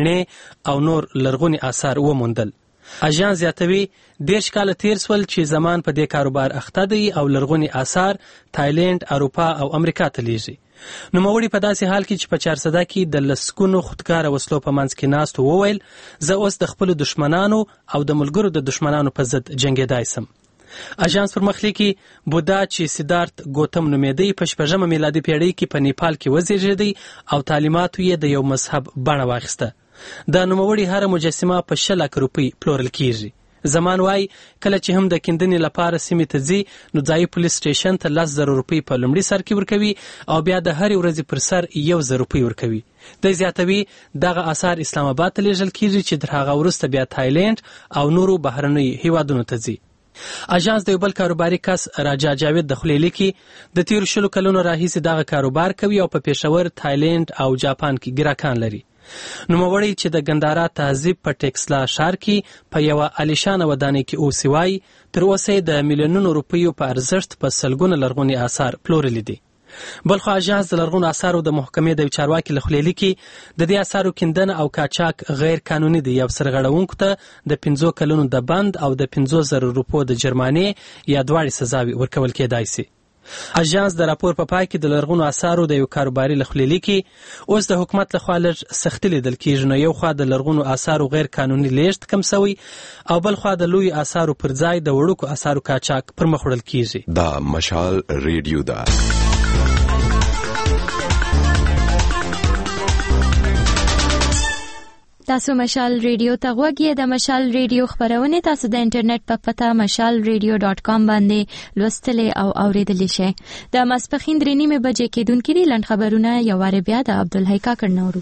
S2: ګېڼې او نور لرغوني آثار وموندل. اژانس زیاتوي 10 کاله تیر سول چې زمان په دې کاروبار اخته دی او لرغوني آثار تایلند، اروپا او امریکا ته لیږي. نوموړي په داسې حال کې چې په 400 کې د لسګونو خودکاره وسلو په منځ کې ناست وویل زه اوس د خپل دشمنانو او د ملګرو د دشمنانو په ضد جنګېدای سم. اژانس پر مخ لیکي بودا چې سیدارت ګوتم نومېدی په 6 میلادي پیړۍ کې په نیپال کې وزیږېدی او تعلیماتو یې د یو مذهب بڼه واخیسته. د نوموړي هر مجسمه په 10 لک روپۍ پلورل کیږي. زمان وای کله چې هم د کیندنې لپاره سیمې ته ځي نو ځایي پولیس سټیشن ته 10,000 روپۍ په لومړي سر کې ورکوي او بیا د هرې ورځې پر سر 1,000 روپۍ ورکوي. د زیاتوي دغه آثار اسلام آباد ته لیږل کیږي چې تر هغه وروسته بیا تایلند او نورو بهرنیو هیوادونو ته ځي. اژانس د یو بل کاروباري کس راجا جاوید د خولې لیکي د تیر 10 کلونو راهیسې دغه کاروبار کوي او په پېښور، تایلند او جاپان کې ګراکان لري. نوموړی چې د ګندهارا تهذیب په ټیکسلا ښار کې په یوه عالیشانه ودانۍ کې اوسي وایي تر اوسه د میلیونونو روپیو په ارزښت په سلګونه لرغوني آثار پلورلي دي. بلخو اژانس د لرغونو آثارو د محکمې د چارواکي له خولې لیکي د دې آثارو کیندنه او قاچاق غیر قانوني دي او سرغړونکو ته د 15 کلونو د بند او د 15,000 روپو د جرمانې یا دواړې سزاوي ورکول کېدای شي. اژانس د راپور په پای کې د لرغونو آثارو د یو کاروباري له خولې لیکي اوس د حکومت لخوا لږ سختي لیدل کېږي نو یو خوا د لرغونو آثارو غیر قانوني لیږد کم سوی او بل خوا د لوی آثارو پر ځای د وړوکو آثارو قاچاق پر مخ وړل کېږي.
S3: دا مشال ریډیو ده.
S1: تاسو مشال ریډیو ته غوږ یې. د مشال ریډیو خبرونه تاسو د انټرنیټ په پته mashalradio.com باندې لوستلې او اوریدلې شئ. د ماسپخین 3:30 بجې کېدونکې لنډ خبرونه یو واره بیا د عبدالحی کاکړ نورو.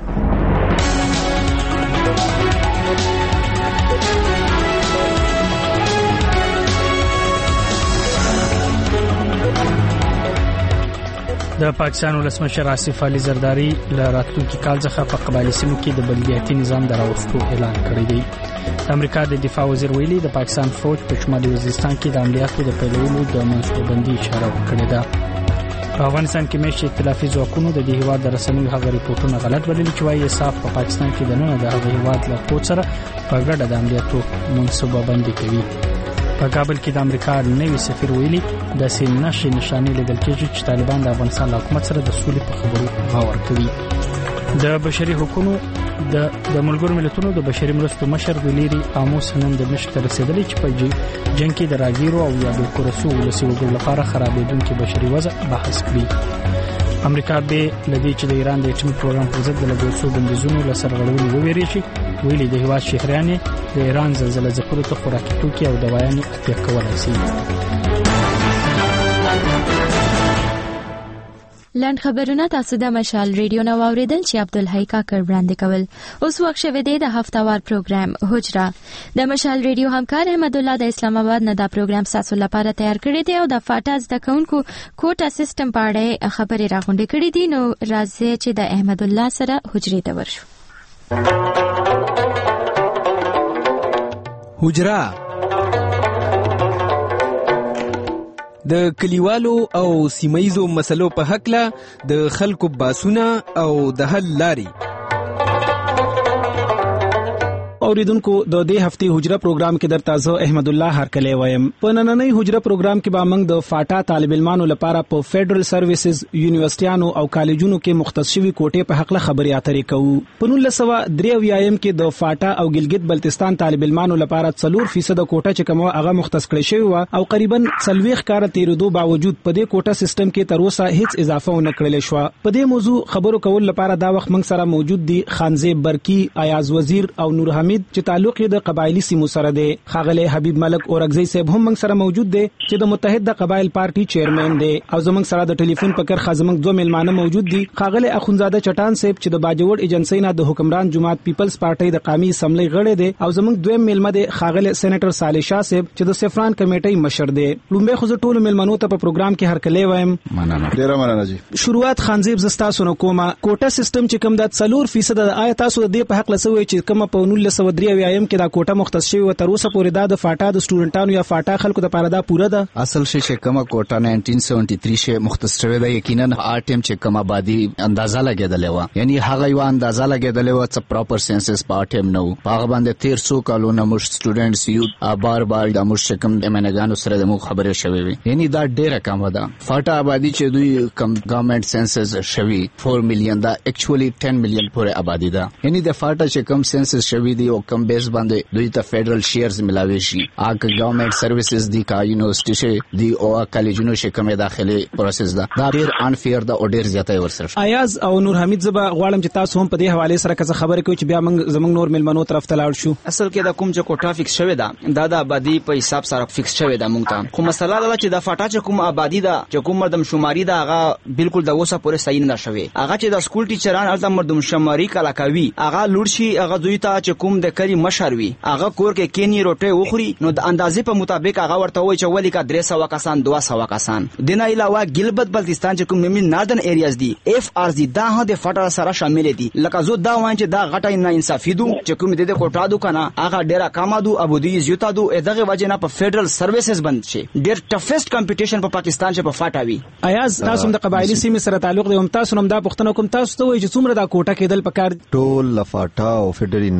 S4: د پاکستان ولسمشر آصف علي زرداری له راتلونکي کال څخه په قبایلي سیمو کې د بلدیاتي نظام د راوستلو اعلان کړی دی. د امریکا د دفاع وزیر ویلي د پاکستان فوج په شمالي وزیرستان کې د عملیاتو د پیلولو د منصوبندۍ اشاره وکړې ده. په افغانستان کې مېشت ائتلافي ځواکونو د دې هیواد د رسنیو هغه ریپورتونه غلط بللي چې وايي صاف په پاکستان کې د نن د هغه هیواد له فوج سره په ګډه د عملیاتو منصوبندۍ کوي. په کابل کې د امریکا نوي سفیر ویلي د سیننشي نشانې لیدل کېږي چې طالبان د افغانستان حکومت سره د سولې په خبرو باور کوي. د بشري حقوقو د ملګرو ملتونو د بشري مرستو مشر ویليري آموس نن د مشق ته رسیدلی چې په جنګ کې د راګیرو او یا د کورسو ولسي وګړو لپاره خرابېدونکي بشري وضع بحث کړي. امریکا به لدی چې د ایران د اټومي پروګرام پر ضد د لګوسو بندیزونو له سرغړونې وویریږي. ویلي د هیواد شهریان د ایران زلزلې ځپلو ته خوراکي توکي او دوايانې اتیا کولای شي.
S1: لاند خبرونه تاسو د مشال ریډیو نو اوریدل چې عبدالحی کاکړ وړاندې کول. اوس وخت شوه دی د هفتهوار پروګرام حجره. د مشال ریډیو همکار احمد الله د اسلام آباد نه دا پروګرام تاسو لپاره تیار کړی دی او د فاټاز د کونکو کوټا سیستم په اړه خبرې راغونډې کړې دي. نو راځي چې د احمد الله سره حجرې ته ورشو.
S9: حجره د کلیوالو او سیمایزو مسلو په حق له د خلکو باسونه او د حل لاري. اوریدونکو د دې هفته حجره پروګرام کې در تاسو احمد الله هرکلی وایم. په نننۍ حجره پروګرام کې به موږ د فاټا طالب علمانو لپاره په فیډرل سرویسز یونیورسيټیانو او کالجونو کې مختص شوی کوټې په حق له خبري اترې کوو. په 1993 کې د فاټا او ګلګت بلتستان طالب علمانو لپاره 4% کوټه چې کومه هغه مختص کړی شوی و او قریبا 40 کار تیرودو باوجود په دې کوټه سیستم کې تر اوسه هیڅ اضافه ونه کړل شو. په دې موضوع خبرو کول لپاره دا وخت موږ سره موجود دي خانزیب برکی، ایاز وزیر او نور حمید چې تعلق یې د قبایلی سیمو سره دی. خاغلی حبیب ملک اورګزی صاحب هم موږ سره موجود دی چې د متحده قبایل پارټي چیرمن دی او زموږ سره د ټلیفون په کرخه زموږ دوه ملمانه موجود دي. خاغلی اخونزاده چټان صاحب چې د باجوړ ایجنسی نه د حکمران جماعت پیپلز پارټي د قومي اسمبلی غړی دی او زموږ دویم ملمه دی خاغلی سېنیټر صالح شاه صاحب چې د سفران کمیټې مشر دی. لومبه خو ټول ملمنو ته په پروګرام کې هرکلی وایم.
S7: مننه ډیره مننه جی.
S9: شروعات خانزیب زستا سونه کومه کوټه سیستم چې کوم د 4% د آیت تاسو د په حق لسوي چې کومه په 1993 کې دا کوټه مختص شوی و تر اوسه پورې دا د فاټا د سټوډنټانو یا فاټا خلکو د پاره دا پوره ده.
S7: اصل شي چې کومه کوټه 1973 شي مختص شوی ده یقینا آټم چې کومه آبادی اندازه لګیدلې و یعنی هغه یو اندازه لګیدلې و چې پراپر سنسس پاټم نو هغه باندې 1300 کالونه مش سټوډنټس یو بار د مش کم امنګانو سره د مو خبره شوی وي یعنی دا ډیره کم ده. فاټا آبادی چې دوی کم ګورنمنت سنسس شوی 4 میلیون دا اکچولی 10 میلیون پورې آبادی ده یعنی د فاټا چې کم سنسس شوی دی او کم بیس باندې دوی ته فیډرل شیرز ملاوي شي اګه ګورنمنت سرویسز دی کا یونیورسيټي شي دی او کالجونو شي کومه داخلي پروسس ده دا ډیر انفیر ده او ډیر زیاته ورسره.
S9: ایاز او نور حمید زبا غواړم چې تاسو هم په دې حواله سره څه خبره کوي چې بیا موږ زموږ نور ملمنو طرف ته لاړ شو.
S8: اصل کې دا کوم چې کوټه فکس شوی ده دا د آبادی په حساب سره فکس شوی ده موږ ته خو مسله دا چې د فاټا چې کوم آبادی ده چې کوم مردم شماري ده هغه بالکل د اوسه پورې صحیح نه شوی. هغه چې د سکول ټیچران الته مردم شماري کلا کوي هغه لور شي هغه دوی ته چې کوم د کری مشر وي هغه کور کې کینی روټي وخوري نو د اندازې په مطابق هغه ورته وای چې ولی کا 300 کسان 200 کسان دنه علاوه ګلبت بلتستان چې کوم میمن ناردن ایریاز دي اف ار دي دا هغه د فاټا سره شامل دي لکه زه دا وایم چې دا غټه نه انصافي دو چې کوم د کوټا دو کنه هغه ډیره کما دو ابو دی زیوتا دو دغه وجه نه په فیډرل سرویسز بند شي ډیر ټفست کمپټیشن په پاکستان چې په فاټا وي.
S9: ایاز تاسو د قبایلی سیمې سره تعلق دی هم تاسو نوم دا پښتنه کوم تاسو ته وای چې څومره دا کوټه کېدل پکار
S7: ټول لفاټا او فیډرل ناردن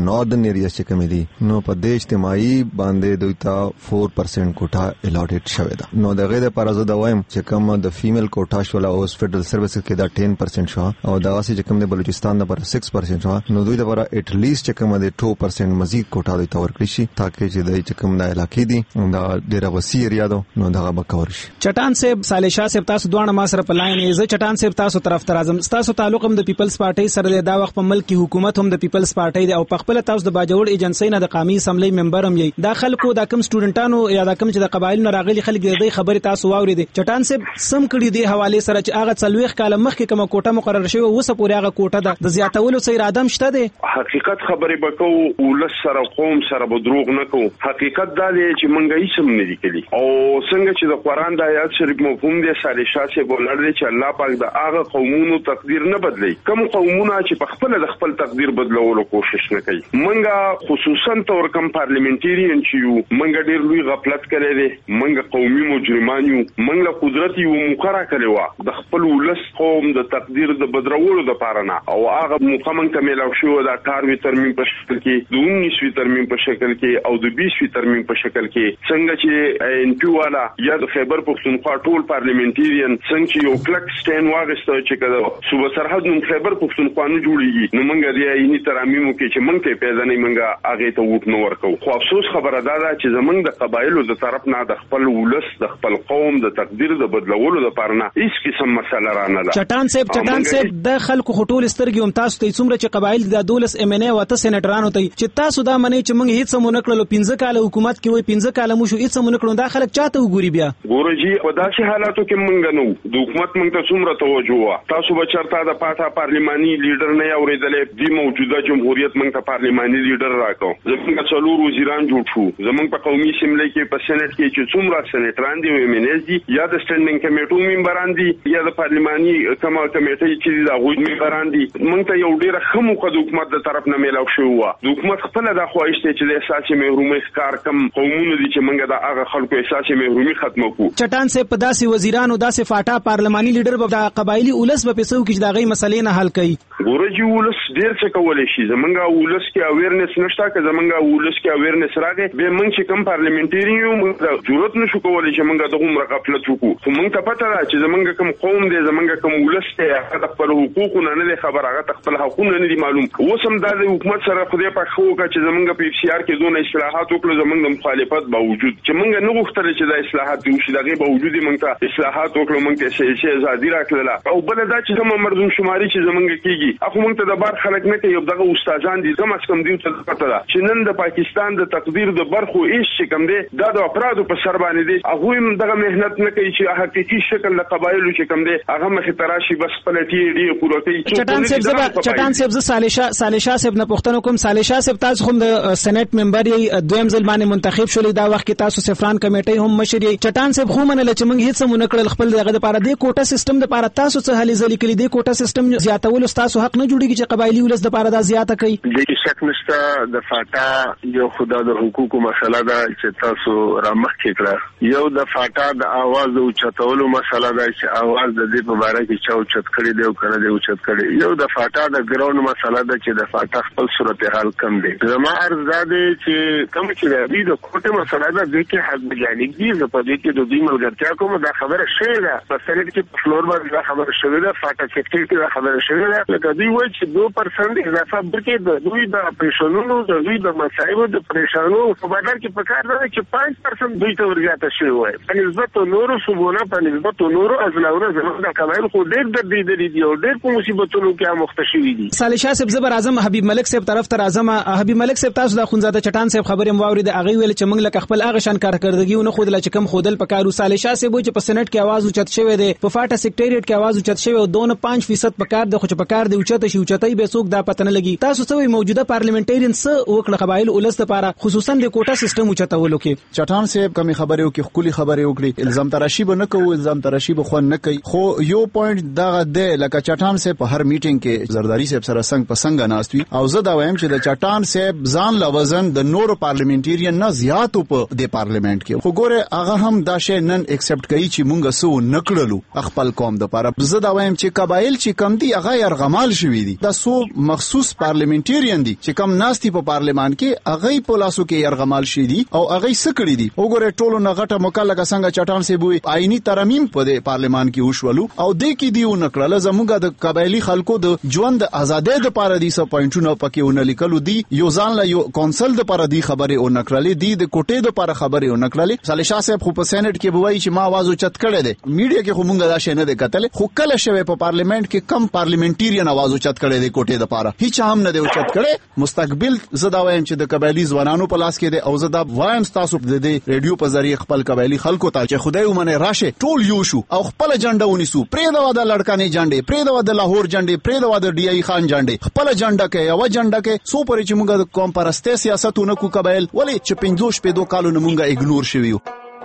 S5: ایریاز چې کوم دي نو په د اجتماعي باندې دوی ته 4% کوټه الاټډ شوی ده. نو دغه د پرازو دا وایم چې کوم د فیمیل کوټه شو له اوس فدرل سرویس کې دا 10% شو او دا واسي چې کوم د بلوچستان د پر 6% شو نو دوی د پر اټ لیست چې کوم د 2% مزید کوټه دوی ته ورکړي شي ترڅو چې د چې کوم د علاقې دي دا ډیره وسیع ایریا ده نو دا به کور شي.
S9: چټان صاحب صالح شاه صاحب تاسو دوه ما سره په لاین یې چټان صاحب تاسو طرف تر اعظم تاسو تعلق هم د پیپلز پارټي سره دا وخت په ملک کې حکومت هم د پیپلز پارټي دی او په خپل تاسو د باجوړ ایجنسی نه د قومي اسمبلی ممبر هم یې دا خلکو دا کم سټوډنټانو یا دا کم چې د قبایل نه راغلي خلک د خبرې تاسو واوري دي چټان صاحب سم کړي دی حواله سره چې هغه څلويخ کال مخکې کومه کوټه مقرر شوی اوسه پورې هغه کوټه ده د زیاتولو څه اراده مشته دی.
S10: حقیقت خبرې وکاو ولس سره قوم سره به دروغ نه کوو. حقیقت دا دی چې مونږ هیڅ هم نه دي کړي او څنګه چې د قران د آیات شریف مفهوم دی صالح شاه صاحب ولر دی چې الله پاک د هغه قومونو تقدیر نه بدلی کوم قومونه چې په خپل د خپل تقدیر بدلولو کوشش نه کوي. مونږ خصوصا تور کم پارلیمنټریان چې یو مونږ ډیر لوی غفلت کړی دی. مونږ قومي مجرمان یو. مونږ له قدرت یو مقرره کړی و د خپل ولس قوم د تقدیر د بدلولو لپاره نه او هغه مقامن کمل شو د کاروي ترمیم په شکل کې د 19 ترمیم په شکل کې او د 20 ترمیم په شکل کې څنګه چې ان پی والا یا د خیبر پختونخوا ټول پارلیمنټریان څنګه چې یو کلک سټین واغسته چې کله صوبه سرحد نو خیبر پختونخوا نه جوړیږي نو مونږ د یې ترمیمو کې چې مونږ ته پیدا نه مونږ هغه ته وټ نو ورکو. خو افسوس خبره ده چې زمونږ د قبایلو د طرف نه د خپل ولس د خپل قوم د تقدیر د بدلولو لپاره نه هیڅ قسم مسله را نه ده.
S9: چټان صاحب د خلکو خټول سترګې هم تاسو ته څومره چې قبایل د 12 ام ان ای او 8 سېنټرانو ته چې تاسو دا منئ چې مونږ هیڅ مونږ نکړلو 15 کال حکومت کې وای 15 کال مو شو هیڅ مونږ نکړو دا خلک چاته وګوري بیا
S10: ګورجی په داسې حالاتو کې مونږ نو د حکومت مونږ ته څومره توجه وا تاسو به چرته د پاتا پارلماني لیډر نه اوریدلې دی موجوده جمهوریت مونږ ته پارلماني لیډر راکو زمونږ څلور وزیران جوړ شو زمونږ په قومي اسمبلی کې په سېنات کې چې څومره سېنټران دي او ام ان ایز دي یا د سټینډینګ کمیټو ممبران دي یا د پارلماني کما کمیټې چې د غوډ ممبران دي مونږ ته یو ډیره خمو د حکومت د طرف نه میلاو شو و د حکومت خپل د خواهش ته چې د اساسي محرومي ښکار کم قومونه دي چې مونږ د هغه خلکو اساسي محرومي ختمو کو.
S9: چټان صاحب په داسې وزیرانو داسې فاټا پارلماني لیډر به د قبایلی اولس په پیسو کې د غي مسلې نه حل کړي.
S10: ګورجی ولس ډیر څه کولای شي زمونږ ولس کې اویرنس نشته که زمونږ ولس کې اویرنس راغی به مونږ چې کم پارلیمنټری یو ضرورت نشو کولای چې مونږ د عمر غفلت وکړو. خو مونږ ته پته ده چې زمونږ کم قوم دی زمونږ کم ولس ته هغه خپل حقوقونه نه خبر هغه خپل حقوقونه نه دي معلوم. اوسم د حکومت سره خدای په خو کا چې زمونږ په اف سی آر کې دونه اصلاحات وکړو زمونږ د مخالفت باوجود چې مونږ نه غوښتل چې د اصلاحات وشي دغه باوجود مونږ ته اصلاحات وکړو مونږ ته شي ازادي راکړه او بل دا چې کوم مردم شماري چې زمونږ کېږي اخو مونږ ته د بار خلک نه کوي دغه استادان دي کم از کم دی ته پته ده چې نن د پاکستان د تقدیر د برخو هیڅ چې کم دی د افرادو په سر باندې دي هغه هم دغه مهنت نه کوي چې حقيقي شکل د قبایلو چې کم دی هغه مخ تراشي بس پلټي دی پوره کوي.
S9: چټان صاحب ز صالح شاه صاحب نه پښتنو کوم صالح شاه صاحب تاسو هم د سېنات ممبر یې دویم ځل باندې منتخب شولې دا وخت کې تاسو سفران کمیټې هم مشر یې چټان صاحب خو منل چې موږ هیڅ مونږ کړل خپل دغه لپاره د کوټه سیستم لپاره تاسو څه هلي ځلې کړی د کوټه سیستم زیاتول تاسو حق نه جوړیږي چې قبایلی ولس لپاره دا زیاته کوي.
S11: د شک نشته د فاټا یو خدای د حقوقو مسله ده چې تاسو را مخکې کړه یو د فاټا د आवाज او چتولو مسله ده چې आवाज د دې په اړه کې چاو چت کړی دی او کنه دی او چت کړی یو د فاټا د ګراوند مسله ده چې د فاټا خپل صورتحال کم دی. زما عرض ده چې کوم چې د کوټه مسله ده د کې حد بجانبي په دې کې د دې ملګرتیا کوم دا خبره شوې ده په سره کې فلور باندې دا خبره شوې ده فاټا سیکټر کې دا خبره شوې ده لکه دوی وایي چې 2% اضافه برکې د دوی د پریشانونو د دوی د مصايبو د پریشانو په بدل کې پکار ده چې 5% دوی ته ورغاته شوی وای په نسبت نورو صوبونو په نسبت نورو ازلاونه زموږ د قبایل خو ډېر د دې دی او ډېر په مصیبتونو کې مختشوي دي.
S9: صالح شاه صاحب زبر اعظم حبیب ملک صاحب طرف تر اعظم حبیب ملک صاحب تاسو د خونزاده چټان صاحب خبرې مواوري د اغه ویل چې موږ لکه خپل اغه شان کارکردګي نه خود لا چې کم خودل پکارو. صالح شاه صاحب چې په سېنات کې आवाज اوچت شوی دی په فاټا سیکریټریټ کې आवाज اوچت شوی او 2.5% پکار د خو چې پکار دی اوچت شي اوچتای به څوک دا پته نه لګي. تاسو څه موجوده پارلیمنټریان څه وکړه قبایل ولست لپاره خصوصا د کوټه سیستم اوچتولو کې.
S7: چټان صاحب کوم خبره وکي خولي خبره وکړي الزام تراشی به نه کوو الزام تراشی به خو نه کوي خو یو پوینټ دا ده لکه چټان صاحب په هر میټینګ کې زرداری صاحب سره څنګه پسنګ ناستوي او زه دا وایم چې د چټان صاحب ځان لوزن د نورو پارلیمنټریان نه زیاتو په د پارلیمنت کې خو ګوره هغه هم دا شی نن ایکسپټ کوي چې مونږ سو نکړلو خپل قوم د لپاره. زه دا وایم چې قبایل چې کم دي هغه يرغمال شوی دي دا سو مخصوص پارلیمنټریان
S6: دي چې کم ناستي په پارلیمان کې هغه په لاسو کې يرغمال شي دي او هغه سکړي دي. وګوره ټولو نغټه مکلګه څنګه چټان سي بوي آئینی ترمیم په پارلیمان کې وشولو او د کې دیو نکړه زموږه د قبایلی خلکو د ژوند ازادۍ د پاره دي سو پوینټونه پکې ونلیکلو دي. یو ځان له یو کونسل د پاره دي خبره او نکړلې دي د کوټې د پاره خبره او نکړلې. صالح شاه صاحب خو په سېنات کې بوي چې ما आवाज اوچت کړی دی. میډیا کې خو مونږ دا شی نه دی کتل خو کله شوی په پارلیمنت کې کم پارلیمنټیرین आवाज اوچت کړی دی کوټې د پاره هیڅ هم نه دی اوچت کړی. مستقبل زدا وایم چې د قبایلی ځوانانو په لاس کې دی او زدا وایم تاسو د ریډیو په ذریعہ خپل قبایلی خلکو ته چې خدای ومنه راشه ټول یو شو او خپل جنډه ونیسو. پرې دا د لړکانې جنډې پرې دا د لاهور جنډې پرې دا د ډي ای خان جنډې خپل جنډه کې یو جنډه کې سو پرې چې موږ د قوم پرسته سیاستونه کو قبایل ولی چې 15 کالو نه موږ اګنور شویو.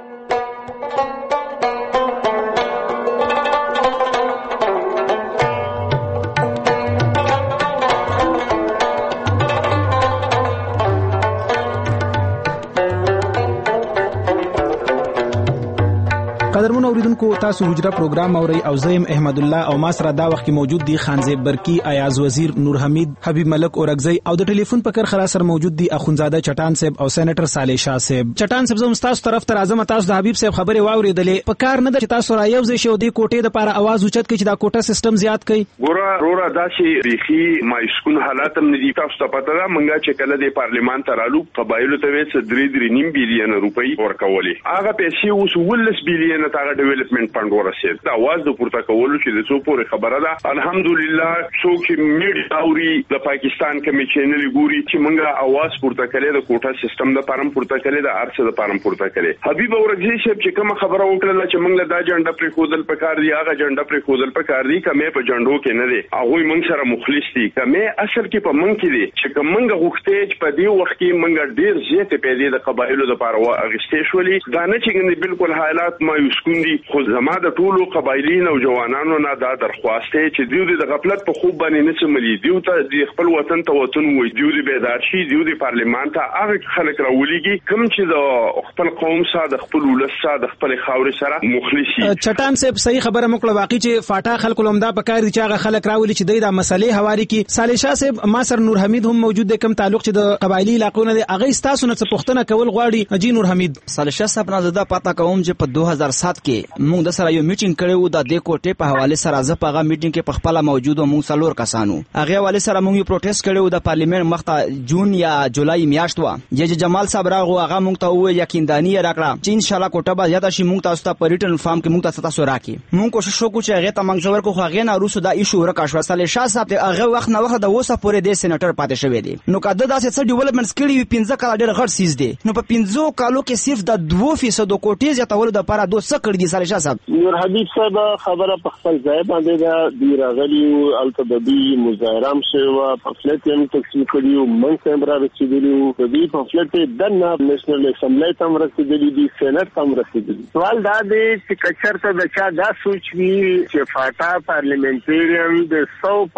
S9: قدرمن اوریدونکو تاسو حجره پروګرام اوري او زیم احمد الله او ما سره دا وخت کې موجود دي خانزیب برکی، ایاز وزیر، نور حمید، حبیب ملک اورغزی او د ټلیفون په کر خلاص سره موجود دي اخونزاده چټان صاحب او سېنیټر صالح شاه صاحب. چټان صاحب زموږ تاسو طرف ته راځم. تاسو د حبیب صاحب خبره واوریدلې په کار نه د تاسو را یو ځای شو د کوټې د لپاره आवाज اوچت کړي چې دا کوټه سیستم زیات کړي.
S10: ګوره دا چې ریخي مایسکون حالات هم ندي. تاسو ته پته ده منګه چې کله د پارلیمان ته رالو قبایلو ته وې 3.5 بلین روپۍ ورکولې. هغه پیسې اوس 12 بلین ته ډیولپمنٹ فند ورسید. دا आवाज د پورته کولو چې د څو پورې خبره ده. الحمدلله څوک چې میډیا اوري د پاکستان کې چینل ګوري چې منګه आवाज پورته کړي د کوټه سیستم د پرم پورته کړي د ارڅ د پرم پورته کړي. حبیب اورغزی صاحب چې کوم خبره وکړه چې منګه دا جنډه پر خودل پکار دی هغه جنډه پر خودل پکار دی کمه په جنډو کې نه دی. هغه منګ سره مخلص دي کمه اصل کې په منګ کې دي چې کوم منګه غوښته په دې وخت کې منګه ډیر زیات پیدا د قبایلو د پاره واغستې شولې. دا نه چې بالکل حالات مایوس کوندي. خو زما د ټولو قبایلی نوجوانانو نه دا درخواست دی چې دوی د غفلت په خوب باندې نه سملي. دوی ته د خپل وطن ته وطن وي. دوی د بیدار شي. دوی د پارلیمان ته هغه خلک راولېږي کوم چې د خپل قوم سره د خپل ولس سره د خپل خاورې سره مخلصي.
S9: چټان صاحب صحیح خبره مکړه. واقعي چې فاټا خلکو لومدا پکار دي چې هغه خلک راولي چې د مسلې حواري کی. صالح شاه صاحب ما سره نور حمید هم موجود دی کوم تعلق چې د قبایلی علاقو نه هغه تاسو نه څه پوښتنه کول غواړي. جی نور حمید.
S8: صالح شاه صاحب نه زده پاتا کوم چې په 2007 کې موږ د سره یو میټینګ کړو د دې کوټې په حواله سره زه په هغه میټینګ کې په خپل موجود او موږ څلور کسانو هغه حواله سره موږ یو پروټیست کړو د پارلیمنت مخته جون یا جولای میاشت و. جمال صاحب راغو هغه موږ ته وویل یقیندانی راکړه چې ان شاء الله کوټه به زیاته شي موږ تاسو ته په ریټن فارم کې موږ تاسو راکې. موږ کوشش وکړو چې هغه ته موږ زور کو هغه نه روسو دا ایشو ورکړ. صالح شاه صاحب هغه وخت نه وخت د وسه پورې د سېنیټر پاتې شوی دی. نو کده داسې څه ډیولپمنټس کړي 15 کال ډېر غټ سیز دی. نو په 15 کالو کې صرف د 2% کوټې زیاتولو د لپاره 2 څه کړی دي. صالح شاه صاحب
S11: نور حبیب صاحب خبره په خپل ځای باندې دا دی راغلی التدبی مظاهرام شوه پمفلټ هم تقسیم کړیو منځ هم را رسیدلی د دې پمفلټ دنه نېشنل اسمبلی ته رسیدلی دي سېنات ته رسیدلی. سوال دا دی چې کچر ته د چا دا سوچ وی چې فاټا پارلیمنټریان د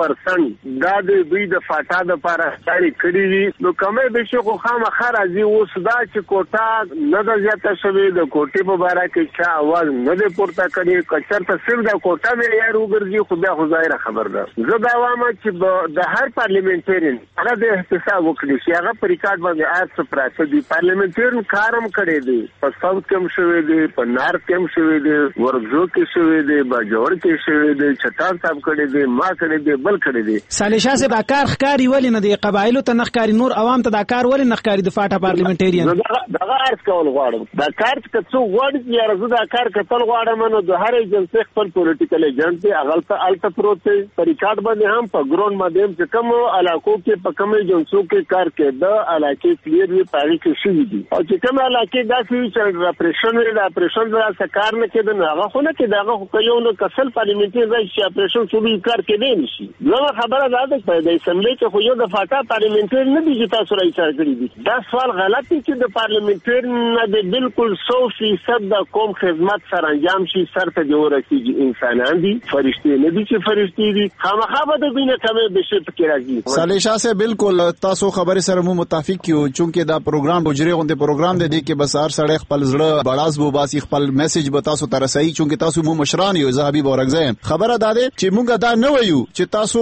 S11: 100% دا د دوی د فاټا د لپاره کاری کړی وي. نو کومه به شي خو خامخا راځي اوس دا چې کوټه نه د زیاته شوی د کوټې په اړه کې چا आवाज نه دی پورته کړی. کچر ته صرف د کوټه مې یار وګرځي خو بیا ظاهر خبر ده. زه دا وایم چې د هر پارلیمنټرین هغه د احتساب وکړي چې هغه په ریکارډ باندې آرڅ پراته دي. پارلیمنټرین کارم کړی دی په ساوث کې هم شوی دی په نارث کې هم شوی دی ورغزو کې شوی دی باجوړ کې شوی دی چټان صاحب کړی دی ما کړی دی بل کړی دی.
S9: صالح شاه صاحب دا کار ښکاری ولې نه دی قبایلو ته نخکاری نور عوام ته دا کار ولې نخکاری د فاټا پارلیمنټرین
S11: دا آرڅ کول غواړم دا کار چې څو غواړي یا زه دا کار کتل غواړم نو د هر ایجنسی خپل پولیټیکل ایجنټ دی هغه الته پروت دی په ریکارډ باندې هم په ګرون باندې چې کوم علاقو کې په کوم ایجنسو کې کار کوي د علاقې کلیر وی پاري کې شي دي او چې کوم علاقې داسې چې اپریشن وی د اپریشن سره کار نه کوي نو هغه خو نه کې داغه خو یو نو کسل پارلیمنټي ځای چې اپریشن شروع کار کوي نه شي. نو خبره ده چې د اسمبلی کې خو یو د فاټا پارلیمنټي نه دي چې تاسو راځي کړی دي. دا سوال غلط دی چې د پارلیمنټي نه بالکل 100% د قوم خدمت سره انجام شي سر ته جوړ رسیږي انسانان دي فرشتي نه دي چې فرشتي دي خامخا به د دینه کمه بشي پکې راځي
S6: صالح شاه سے بالکل تاسو خبره سره مو متفق یو چونکه دا پروګرام بجری غونډه پروګرام دی کې بس هر سړی خپل زړه بڑاس بو باسي خپل میسج به تاسو ته رسي چونکه تاسو مو مشران یو زابي بورګزه خبره ده چې مونږ دا نه وایو چې تاسو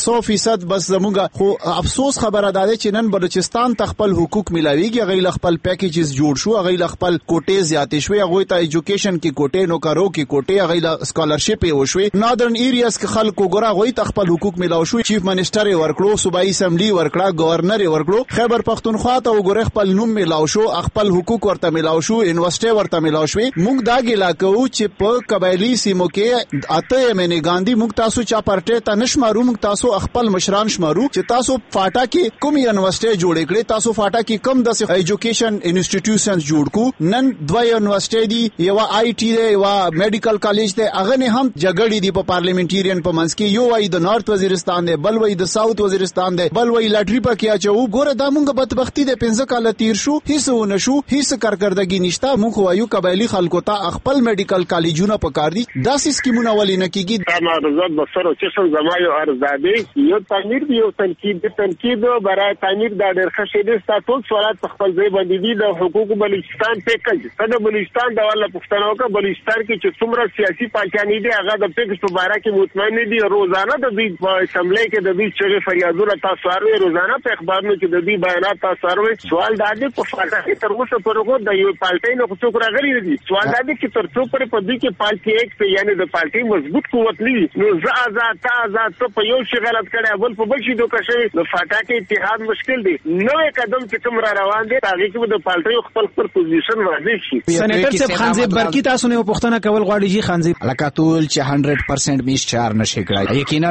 S6: 100% بس زمونږ خو افسوس خبره ده چې نن بلوچستان ته خپل حقوق ملاويږي غیر خپل پیکیجز جوړ شو غیر خپل کوټې زیاتې شوې غوي ته ایجوکیشن کې کوټې نو کارو کې کوټې غیر سکالرشپ یې وشوي نادرن ایریاز کې خلکو ګورا غوي ته خپل حقوق ملاو شو چیف منسٹر ورکړو صوبایي اسمبلی ورکړه گورنر ورکړو خیبر پختونخوا ته وګوره خپل نوم ملاو شو خپل حقوق ورته ملاو شو یونیورسيټي ورته ملاو شو موږ دا ګلا کوو چې په قبایلی سیمو کې اته مینه ګاندھی موږ تاسو چا پارټي ته نشمارو موږ تاسو خپل مشران شمارو چې تاسو فاټا کې کوم یونیورسيټي جوړ کړي تاسو فاټا کې کم د ایجوکیشن انسټیټیوشنز جوړ کو نن دوه یونیورسيټي دی یو آی ټی دی یو میډیکل کالج دی هغه نه هم جګړې دی په پارلیمنټریان په منځ کې یو وای د نارث وزیرستان دی بل وای د ساوث وزیرستان دی بل وای لاټری پکې اچو ګوره دا مونږ بدبختی د 15 کال تیر شو هیڅ ونشو هیڅ کارکردګي نشته مونږ وایو قبایلی خلکو ته خپل میډیکل کالجونه پکار دي داسې سکیمونه ولې نه کیږي
S11: معرضات بسر او چشم زمایو ارزاده یو تعمیر دی یو تنقید برای تعمیر د ډېر ښه دي تاسو سوالات خپل ځای باندې دي د حقوق بلوچستان پیکج صد بلوچستان د والا پښتنو کا بلوچستان کې چې څومره سیاسي پاکانی دي هغه د پیکج په اړه کې مطمئن دي روزانه د دې په اسمبلی کې د دې چې فریادونه تاسو اورئ روزانه په اخبارونو کې د دې بیانات تاسو اورئ سوال دا دی په فاټا کې تر اوسه پرغو د یو پالټي نه څوک راغلي دي سوال دا دی چې تر څو پر په دې کې پالټي ایک ته یعنی د پالټي مضبوط قوت لري نو زه آزاد ته په یو شی غلط کړی بل په بل شی دوکه شوی نو فاټا کې اتحاد مشکل دی نوې قدم چې کوم را روان دي هغه کې د پالټي خپل پوزیشن واضح شي
S9: سېنیټر صاحب خانزیب برکی تاسو نه پوښتنه کول غواړي جی خانزیب
S7: لکاتول چې 100% میش چار نشي کړای یقینا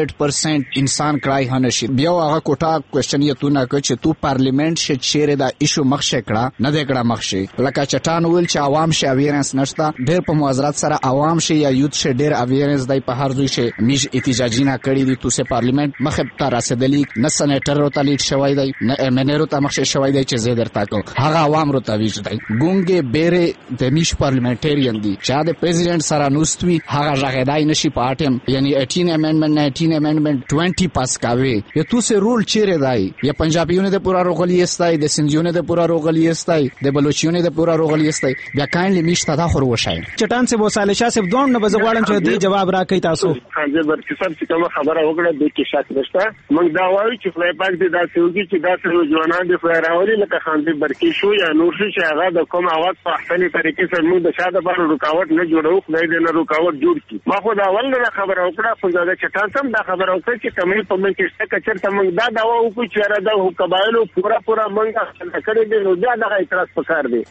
S7: 100% انسان کړای هنشي بیا هغه کوټه کوېسچن یې تو نه کړ چې تو پارلیمنت شه چیرې دا ایشو مخشه کړه نه دې کړه مخشه لکه چټان ویل چې عوام شه اویرنس نشتا ډېر په معذرت سره عوام شه یا یوت شه ډېر اویرنس دای په هر ځای شه میش احتجاجی نه کړی دي تو سه پارلیمنت مخه تر رسیدلی نه سېنیټر ته لیډ شوی دی نه امنیرو ته مخشه شوی دی چې زه درته کوم هغه عوام رو تویج دی ګونګه بیره د میش پارلیمنټریان دي چې د پریزیدنت سره نوستوي هغه راغدای نشي پاتم یعنی 18 امندمنت 19 امندمنت 20 پاس کاوي یا تو سه رول چیرې دی یا پنجابیونه د پورا روغلی استای د سندیونه د پورا روغلی استای د بلوچیونه د پورا روغلی استای بیا کاینلی میشته دا خور وشای
S9: چټان سے وساله شاه صاحب دوه نه بزغواړم چې دې جواب راکړي تاسو
S11: حاضر برکي صاحب چې کوم خبره وکړه د کې شک نشته موږ دا وایو چې خدای پاک دې دا سوګي چې دا څو ځوانان دي خدای راولي لکه خاندي برکي شو یا نور شو چې هغه د کوم اواز په احسنی طریقې سره موږ د شاده بار رکاوټ نه جوړو خدای دې نه رکاوټ جوړ کړي ما خو دا ول نه خبره وکړه خو دا چټان سم دا خبره وکړه چې کمې په من کې څه کچر موږ دا داوا وکړو چې را دا قبایلو پورا منګه کړی دی نو دا د اعتراض پکار دی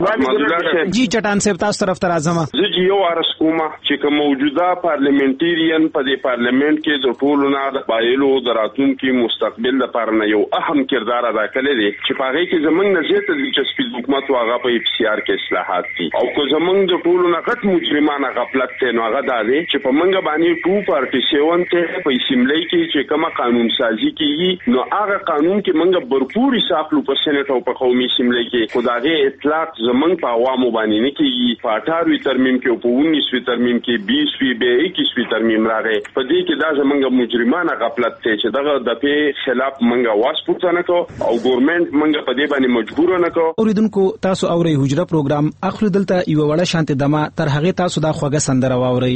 S9: جی چټان صاحب تاسو طرف ته راځم
S10: زه یو ارس کومه چې کوم موجوده پارلیمنټریان په دې پارلیمنت کې د ټولو نه د قبایلو د راتلونکي مستقبل لپاره نه یو اهم کردار ادا کړی دی چې په هغه کې زمونږ نه زیاته دلچسپي د حکومت او هغه په اف سی آر کې اصلاحات دي او که زمونږ د ټولو نه غټ مجرمانه غفلت ته نو هغه دا دی چې په منګه باندې 247 ته په اسمبلی کې چې کومه قانون سازي کیږي نو هغه قانون کې منګه برپور حساب په سېنات او په قومي اسمبلی کې خدای اطلاق زمونږ په عوامو باندې نه کیږي په 18 ترمیم کې او په 19 ترمیم کې 20 به 21 ترمیم راغی په دې کې دا زمونږ مجرمانه غفلت ته چې دغه د په خلاف منګه واس پورته کو او ګورنمنت منګه په دې باندې مجبور نه کو
S9: اوریدونکو تاسو اوري حجره پروګرام اخلو دلته یو وړه شانت دمه تر هغه تاسو دا خوګه سندره واوري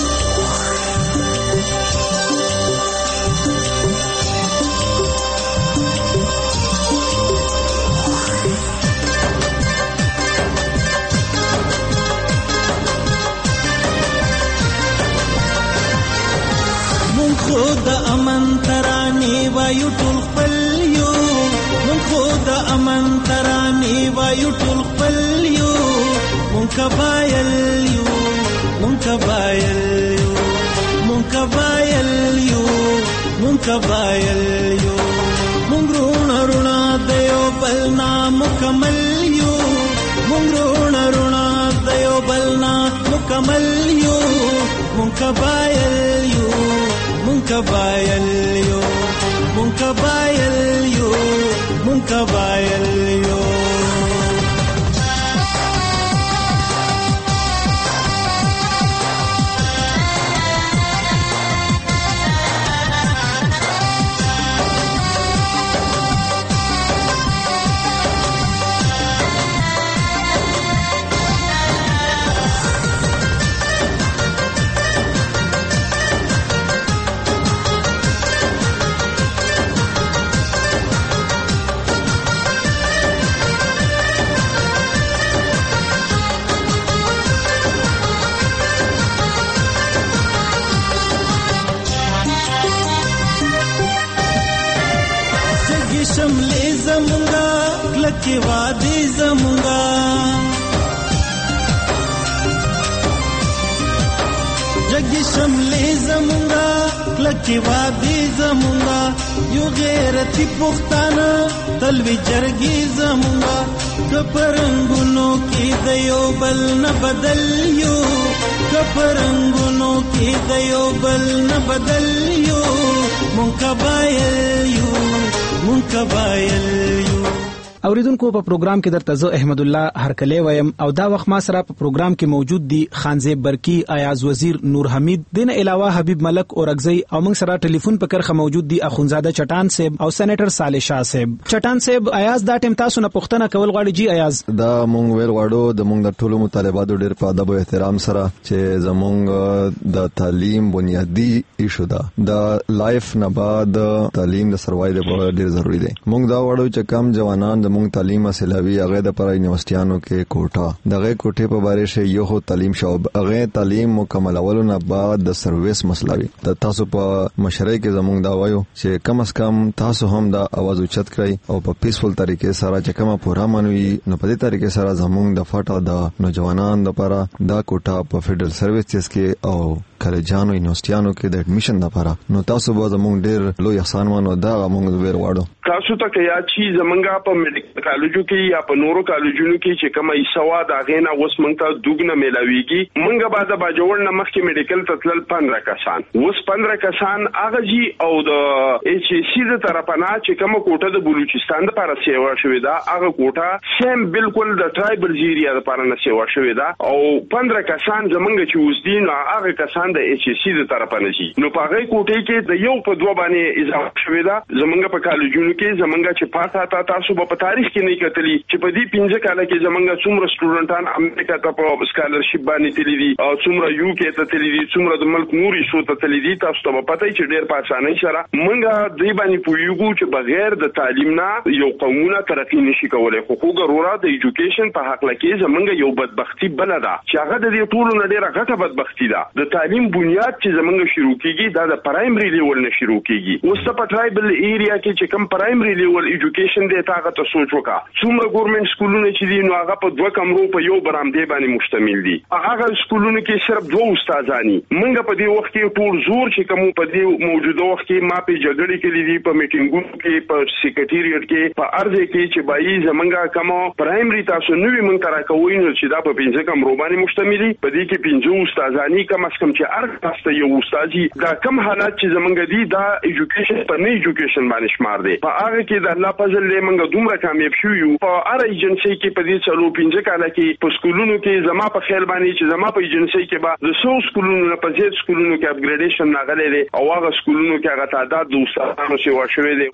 S12: خود امن ترانی وایو ټول خپل یو مون خود امن ترانی وایو ټول خپل یو مون کبایل یو مون کبایل یو مون کبایل یو مون کبایل یو مون رونا دیو بل نا مکمل یو مون رونا دیو بل نا مکمل یو مون کبایل یو Munkabayal yo, munkabayal yo, munkabayal yo. جګی شملې زمونږه کلکې وادي زمونږه جګی شملې زمونږه کلکې وادي زمونږه یو غیرتی پښتانه تلوي جرګي زمونږه کپرنګونو کې د یو بل نه بدل یو کپرنګونو کې د یو بل نه بدل یو مونږ قبایل یو مونږ قبایل یو.
S9: اوریدونکو په پروګرام کې درته زه احمد الله هرکلی وایم او دا وخت ما سره په پروګرام کې موجود دي خانزیب برکی، ایاز وزیر، نور حمید، دین علاوه حبیب ملک اورغزی او موږ سره ټلیفون په کرخه موجود دي اخونزاده چټان صاحب او سېنیټر صالح شاه صاحب. چټان صاحب، ایاز دا ټیم تاسو نه پوښتنه کول غواړي. جی ایاز،
S5: دا مونږ ویل غواړو د مونږ د ټولو مطالباتو ډېر په ادب او احترام سره چې زمونږ د تعلیم بنیادی ایشو ده د لایف نه بعد تعلیم د سروای د ډېر ضروری دی. مونږ دا غواړو چې کم ځوانان مونږ تعلیم حاصلوي هغه د پر یونیورسيټانو کې کوټه دغه کوټه په باره شي یو تعلیم شو هغه تعلیم مکملولو نه بعد د سرویس مسلوي د تاسو په مشرۍ کې زموږ دا وایو چې کم از کم تاسو هم دا आवाज اوچت کړئ او په پیسفل طریقې سره چې کومه پورا منوي نو په دې طریقې سره زموږ د فاټا د نوجوانان لپاره دا کوټه په فیډرل سرویسز کې او کالجانو یونیورسيټانو کې د اډمیشن لپاره نو تاسو به زموږ ډېر لوی احسان وانه دا موږ ور واړو.
S10: تاسو ته کې یا چی زمونږه په میډیکل کالجو کې یا په نورو کالجونو کې چې کومه ایسوا دا غینا اوس مونږ ته دوګنه ملاويږي. مونږه بعد باجوړ نه مخکې میډیکل تتل 15 کسان اوس 15 کسان هغه جی او د ایچ سی د طرفنا چې کومه کوټه د بلوچستان لپاره سیوا شوې ده هغه کوټه سیم بالکل د ټرایبل ایریا لپاره نه سیوا شوې ده او 15 کسان زمونږ چې اوس دي نو هغه کسان د ایچ سی د طرفنا شي نو په هغه کوټه کې د یو په دوه باندې اضافه شوې ده. زمونږ په کالجونو کې زمونږ چې پاتا تاسو په تاریخ کې نه کتلی چې په دې 15 کال کې زمونږ څومره سټوډنټان امریکا ته په سکالرشپ باندې تللی دي او څومره یو کې ته تللی دي څومره د ملک نوري شو ته تللی دي. تاسو ته پته چې ډېر په اسانۍ سره مونږه دې باندې پویګو چې بغیر د تعلیم نه یو قومونه ترقی نشي کولای. خو ګورورا د ایجوکیشن په حق لکه زمونږ یو بدبختی بل ده چې هغه د دې ټولو نه ډېره غټه بدبختی ده. د تعلیم بنیاد چې زمونږ شروع کیږي دا د پرایمري لیول نه شروع کیږي. اوس په ټرایبل ایریا کې چې کم پرایمري لیول ایجوکیشن دی تاغه ته سوچ وکا څومره ګورنمنت سکولونه چې دي نو هغه په دوه کمرو په یو برآمدې باندې مشتمل دي. هغه سکولونه کې صرف دوه استادانی منګه په دې وخت کې ټول زور چې کوم په دې موجوده وخت کې ما په جګړې کې دي په میټینګونو کې په سیکریټریټ کې په ارزه کې چې بای زمونږه کوم پرایمري تاسو نوې مونږ ترا کوی نو چې دا په 15 کمرو باندې مشتمل دي. په دې کې 15 استادانی کم از کم چې ارګ تاسو یو استادي دا کم حالات چې زمونږ دي دا ایجوکیشن په نه ایجوکیشن باندې شمار دي. په هغه کې د الله فضل له منګه دومره کامیاب شو یو په ار ایجنسی کې په دې څلو 15 کاله کې په سکولونو کې زما په خیال باندې چې زما په ایجنسی کې به د سو سکولونو په ځای سکولونو کې اپګریډیشن ناغلې دي او هغه سکولونو کې هغه تعداد د استادانو سیوا شوی دی.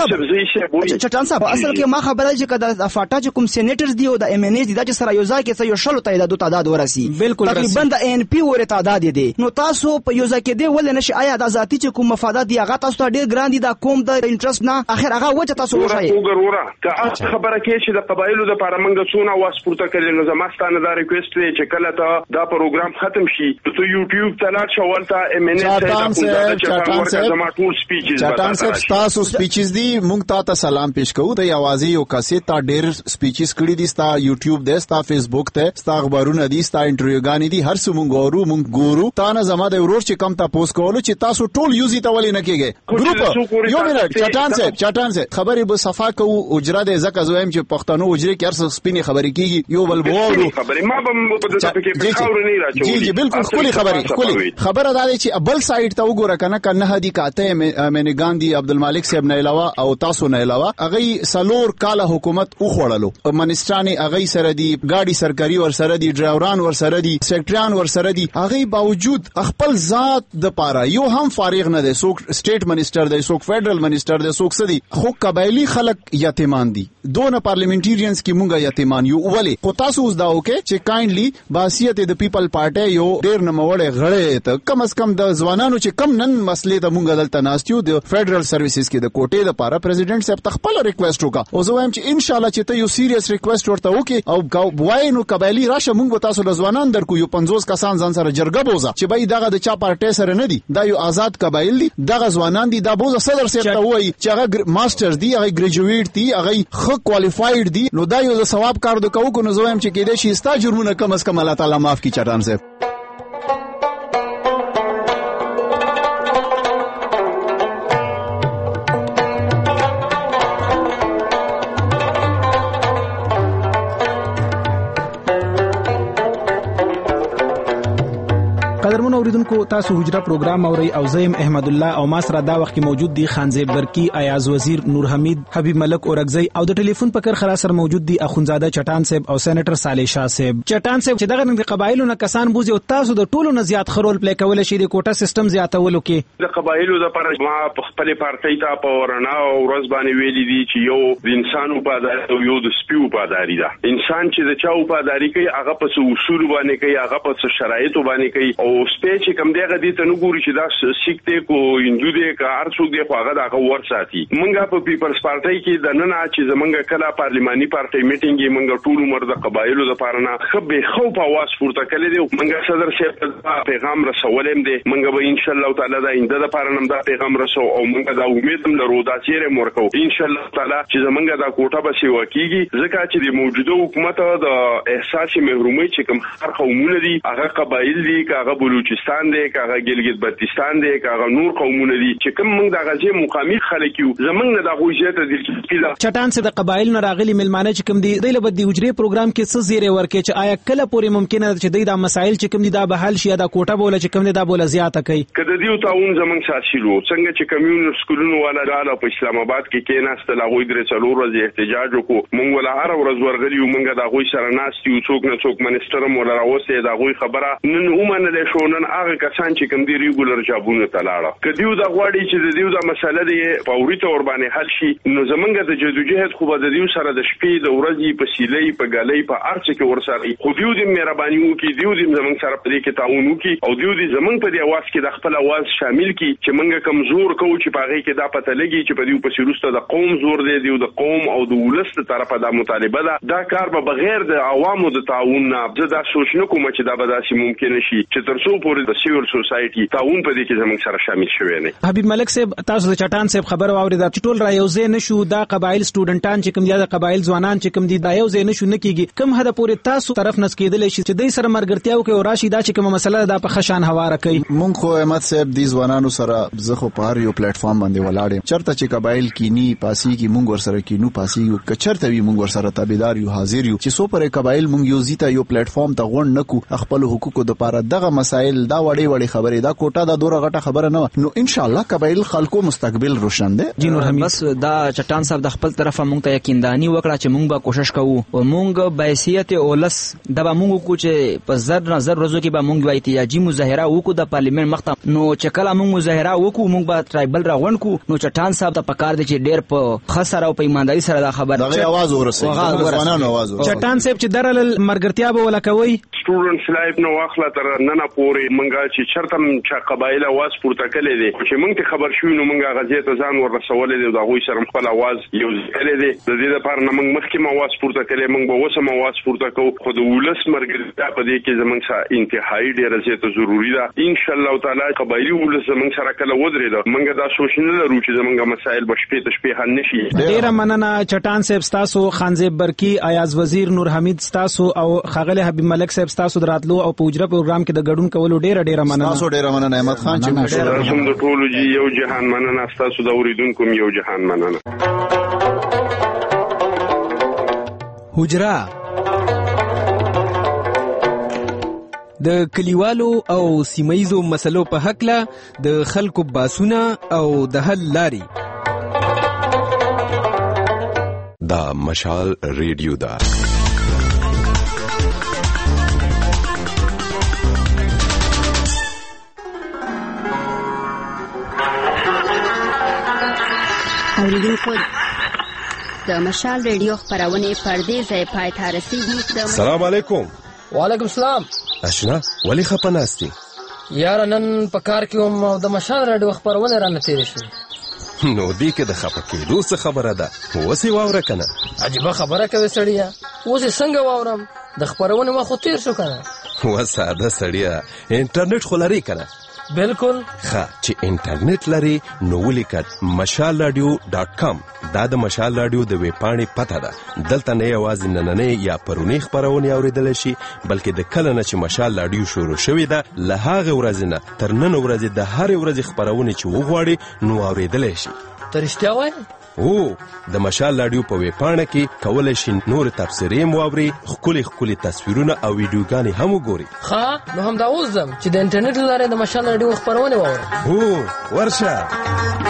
S8: چټان صاحب اصل کې ما خبره چې کدا د فاټا چې کوم سېنیټرز دی او د ایم ان ایز دي چې سره یو ځای کې یو شلو تعداد ورسي تقریبا د ان پی ور تعداد دي. نو تاسو په یو ځای کې دی ول نشي آیا د ذاتی چې کوم مفادات دی هغه تاسو ته ډیر ګران دي دا کوم د انټرست نه اخر هغه وجه تاسو وشي
S10: وګورورا که خبره کې چې د قبایلو د لپاره موږ څونه واسپورته کړل نو زماستانه دا ریکوست دی چې کله ته دا پروګرام ختم شي ته یوټیوب ته لاړ شو ولته ام ان ایس
S6: چټان صاحب تاسو سپیچز دی موږ ته سلام پیش کوو د یوازې یو کاسې تا ډیر سپیچز کړی دي ستا یوټیوب دی ستا فیسبوک ته ستا خبرونه دي ستا انټرویوګانی دي هر څه موږ ګورو تا نه زما د ورور چې کم تاسو کولو چې تاسو ټول یوزي ته ولې نه کېږي ګروپ یو منټ چټان صاحب خبرې به صفا کوو اجره د زکه زویم چې پښتنو اجره کې هر څه سپینې خبرې کیږي یو بل بوورو
S10: خبرې ما به په دې کې په خاور نه راځي
S6: جی بالکل خبره دا دی چې بل سایډ ته وګوره کنه هدي کاته مینه ګاندی عبدالمالک صاحب نه علاوه او تاسو نه علاوه هغه سلور کاله حکومت او خوړلو منسترانی هغه سره دی ګاډي سرکاري ور سره دی ډرایوران ور سره دی سیکریټریان ور سره دی هغه باوجود خپل ذات د پاره یو هم فارغ نه دی څوک سټیټ منسٹر دی څوک فدرل منسٹر دی څوک سدي خو قبایلی خلک یتیمان دي دونه پارلیمنټریانز کې مونږه یتیمان یو ولی خو تاسو اوس دا وکړي چې کایندلی باسیت د پیپل پارټي یو ډیر نموړې غړې ته کم از کم د ځوانانو چې کم نن مسلې ته مونږ دلته ناستیو د فدرل سرویسز کې د کوټې لپاره پریزیډنټ صاحب تخپل ریکوست وکړه او زه وایم چې ان شاء الله چې ته یو سیریس ریکوست ورته وکړي او وای نو قبایلی راشه مونږ تاسو د ځوانان درکو یو 50 کسان ځان سره جرګه بوزا چې بای دغه د چا پارټي سره نه دي، دا یو آزاد قبایل دي، دغه ځوانان دي، دا بوزه صدر سره ته وایي چې هغه ماسترز دي، هغه ګریجویټ دي، هغه خو کوالیفاید دي، نو دا یو د ثواب کار د کوو نو زویم چې کېدای شي ستا جرمونه کم از کم الله تعالی معاف کړي. چټان صاحب
S9: قدرمن اوریدونکو، تاسو حجره پروګرام اورئ او زیم احمد الله او ما سره دا وخت کې موجود دي خانزیب برکی، ایاز وزیر، نور حمید، حبیب ملک اورګزی او د ټلیفون په کر خرا سره موجود دي اخونزاده چټان صاحب او سېنیټر صالح شاه صاحب. چټان صاحب چې دغه د قبایلو نه کسان بوزي او تاسو د ټولو نه زیات خرول پلی کول شي د کوټه سیستم زیاتولو کې
S10: د قبایلو د پر ما په خپل پارټي ته په ورنا او ورځ باندې ویلي دي چې یو د انسان په داري او یو د سپیو په داري ده. انسان چې د چاو په داري کوي هغه په اصول باندې کوي، هغه په شرایطو باندې کوي، او سپیچ کم دیغه دي ته نو ګوري چې دا سیکته کو هندو دي کا ارڅوک دی خو هغه دا ور ساتي. مونږه په پیپلز پارټي کې د نن چې زمونږ کله پارلماني پارټي میټینګ مونږ ټول عمر د قبایلو د پارنا خبي خو په واس پورته کړی دی. مونږ صدر صاحب پیغام رسولم دی، مونږ به ان شاء الله تعالی دا انده د پارنم دا پیغام رسو او مونږ دا امید لرو دا چیرې مورکو ان شاء الله تعالی چې زمونږ دا کوټه به سی وکیږي، ځکه چې د موجوده حکومت د احساس محرومي چې کوم هر قومونه دي، هغه قبایل دي، هغه بلوچستان دی، هغه ګلګت بلتستان دی، هغه نور قومونه دي چې کوم موږ د غزي مقامی خلک یو، زمونږ نه د غوښته د کیلا
S9: چټان سره د قبایل نه راغلي ملمانه چې کوم دي د لبد دی حجره پروګرام کې څه زیره ورکه چې آیا کله پورې ممکنه چې د مسایل چې کوم دي دا به حل شي، دا کوټه بوله چې کوم دي دا بوله زیاته کوي.
S10: کله دیو تعاون زمونږ ساتشلو څنګه چې کمیون سکولونو والا رااله په اسلام آباد کې کېناستل، هغه درې څلور ورځې احتجاج وکړو، موږ ولا هر ورځ ورغلی موږ د غوي سره ناست یو، څوک نه څوک منستر مو راوسته د غوي خبره نن ومنل شو. نن هغه کسان چې کوم دی ریګولر جابونه تلاړه کدیو دا غواړي چې د دیو دا مسله دی فوري تور باندې حل شي، نو زمونږ د جدوجہد خو به د دیو سره د شپې د ورځې په سیلې په غالۍ په ارڅ کې ورسره خو دیو د مهرباني وکي، دیو د زمونږ سره په دې کې تعاون وکي او دیو د زمونږ په دی आवाज کې د خپل आवाज شامل کی چې مونږ کمزور کوو چې پاغي کې دا پته لګي چې په دیو په سیروسته د قوم زور دی، دیو د قوم او د ولست طرفه د مطالبه ده. دا کار به بغیر د عوامو د تعاون نه زه دا سوچ نه کوم چې دا به داسې ممکن شي چې تر څو پورې د سیول سوسایټي تعاون په دې کې زموږ سره شامل شوی نه.
S9: حبیب ملک صاحب، تاسو د چټان صاحب خبر واورید چې ټول را یوځای نشو، دا قبایل سټوډنټان چې کوم دي، د قبایل ځوانان چې کوم دي دا یوځای نشو نه کیږي، کوم هدا پورې تاسو طرف نس کېدل شي چې دای سره مرګرتیاو کې او راشي دا چې کوم مسله دا په خشان هواره کوي.
S6: مونږ خو احمد صاحب دي ځوانانو سره زه خو په هر یو پلیټ فارم باندې ولاړم، چرته چې قبایل کینی پاسی کی مونږ ور سره کینو پاسی کچرته وی مونږ ور سره تابعدار یو، حاضر یو چې سو پر قبایل مونږ یو زیته یو پلیټ فارم ته غون نکو خپل حقوقو د پاره دغه مسائل دا وړي وړي خبره دا کوټه دا دوره غټه خبره نه، نو ان شاء الله قبایل خلکو مستقبل روشن ده.
S8: جی نور حمید، بس دا چټان صاحب د خپل طرفه مونږ ته یقیندانی وکړه چې مونږ به کوشش کوو او مونږ به حیثیت اولس د به مونږ کو چې په زر نظر ورځو کې به مونږ احتجاجي مظاهره وکړو د پارلیمنت مخ ته، نو چې کله مونږ مظاهره وکړو مونږ به ټرایبل راغون کو، نو چټان صاحب ته پکار دي چې ډېر په خسر او په ایمانداري سره دا خبر
S6: دغه आवाज ورسوي، ځوانانو आवाज ورسوي.
S9: چټان صاحب چې درل مرګرتیا به ولا کوي
S10: سټوډنټس لایف نو واخله تر نن پورې مونږه چې چرته چې قبایل आवाज پورته کړي دي چې مونږ ته خبر شوی، نو مونږه غزې ته ځان ورسولې دي، دا غوي سره خپل आवाज یو ځای دي د دې لپاره نه مونږ مخکې आवाज پورته کړي، مونږ به وسم आवाज پورته کوو، خو د ولس مرګرتیا په دې کې زمونږ سره انتهایی ډیره زیاته ضروری ده. ان شاء الله تعالی قبایلی ولس زمونږ سره کله ودرېده مونږ دا سوچ نه لرو چې زمونږ مسایل به شپې حل نشي.
S9: ډیره مننه چټان صاحب تاسو، خانزیب برکی، ایاز وزیر، نور حمید تاسو او خاغله حبیب ملک صاحب تاسو دراتلو او په اجره پروګرام کې د ګډون کولو ډیره مننه.
S6: تاسو ډیره مننه احمد خان چې
S10: تاسو د ټولو جی یو جهان مننه، تاسو د اوریدونکو یو جهان مننه.
S9: حجره د کلیوالو او سیمایزو مسلو په حق له د خلکو باسونه او د حل لاري
S3: دا مشال ریډیو دا
S20: اوریدونکو د مشال ریډیو خبرونه پردې ځای پای ته رسیدي.
S13: السلام علیکم.
S14: وعلیکم السلام.
S13: اشنا ولی خپناستی
S14: یار نن په کار کې هم د مشال ریډیو خبرونه را نتیری شو،
S13: نو دې کې د خپکېدو څه خبره ده، وسی واوره کنه.
S14: عجیب خبره کوي سړیا، وسی څنګه واورم، د خبرونه ما خو تیر شو کنه.
S13: و ساده سړیا انټرنیټ خو لري کنه؟
S14: بالکل.
S13: ښه چې انټرنیټ لري نو ولیکه mashalradio.com. دا د مشال رادیو د ویب پاڼې پته ده. دلته نه یوازې نننۍ یا پرونی خبرونه اوریدل شي بلکې د کله نه چې مشال رادیو شروع شوې ده له هغه ورځې نه تر نن ورځې د هر ورځې خبرونه چې وغواړي نو اوریدل شي.
S14: ته رښتیا وایې؟
S13: او د مشال رادیو په ویب پاڼه کې کولای شي نور تفسیرې مواوري ښکلي تصویرونه او ویډیوګانې هم وګوري.
S14: ښه نو همدا اوس ځم چې د انټرنیټ له لارې د مشال رادیو خبرونه واورم.
S13: هو ورشه.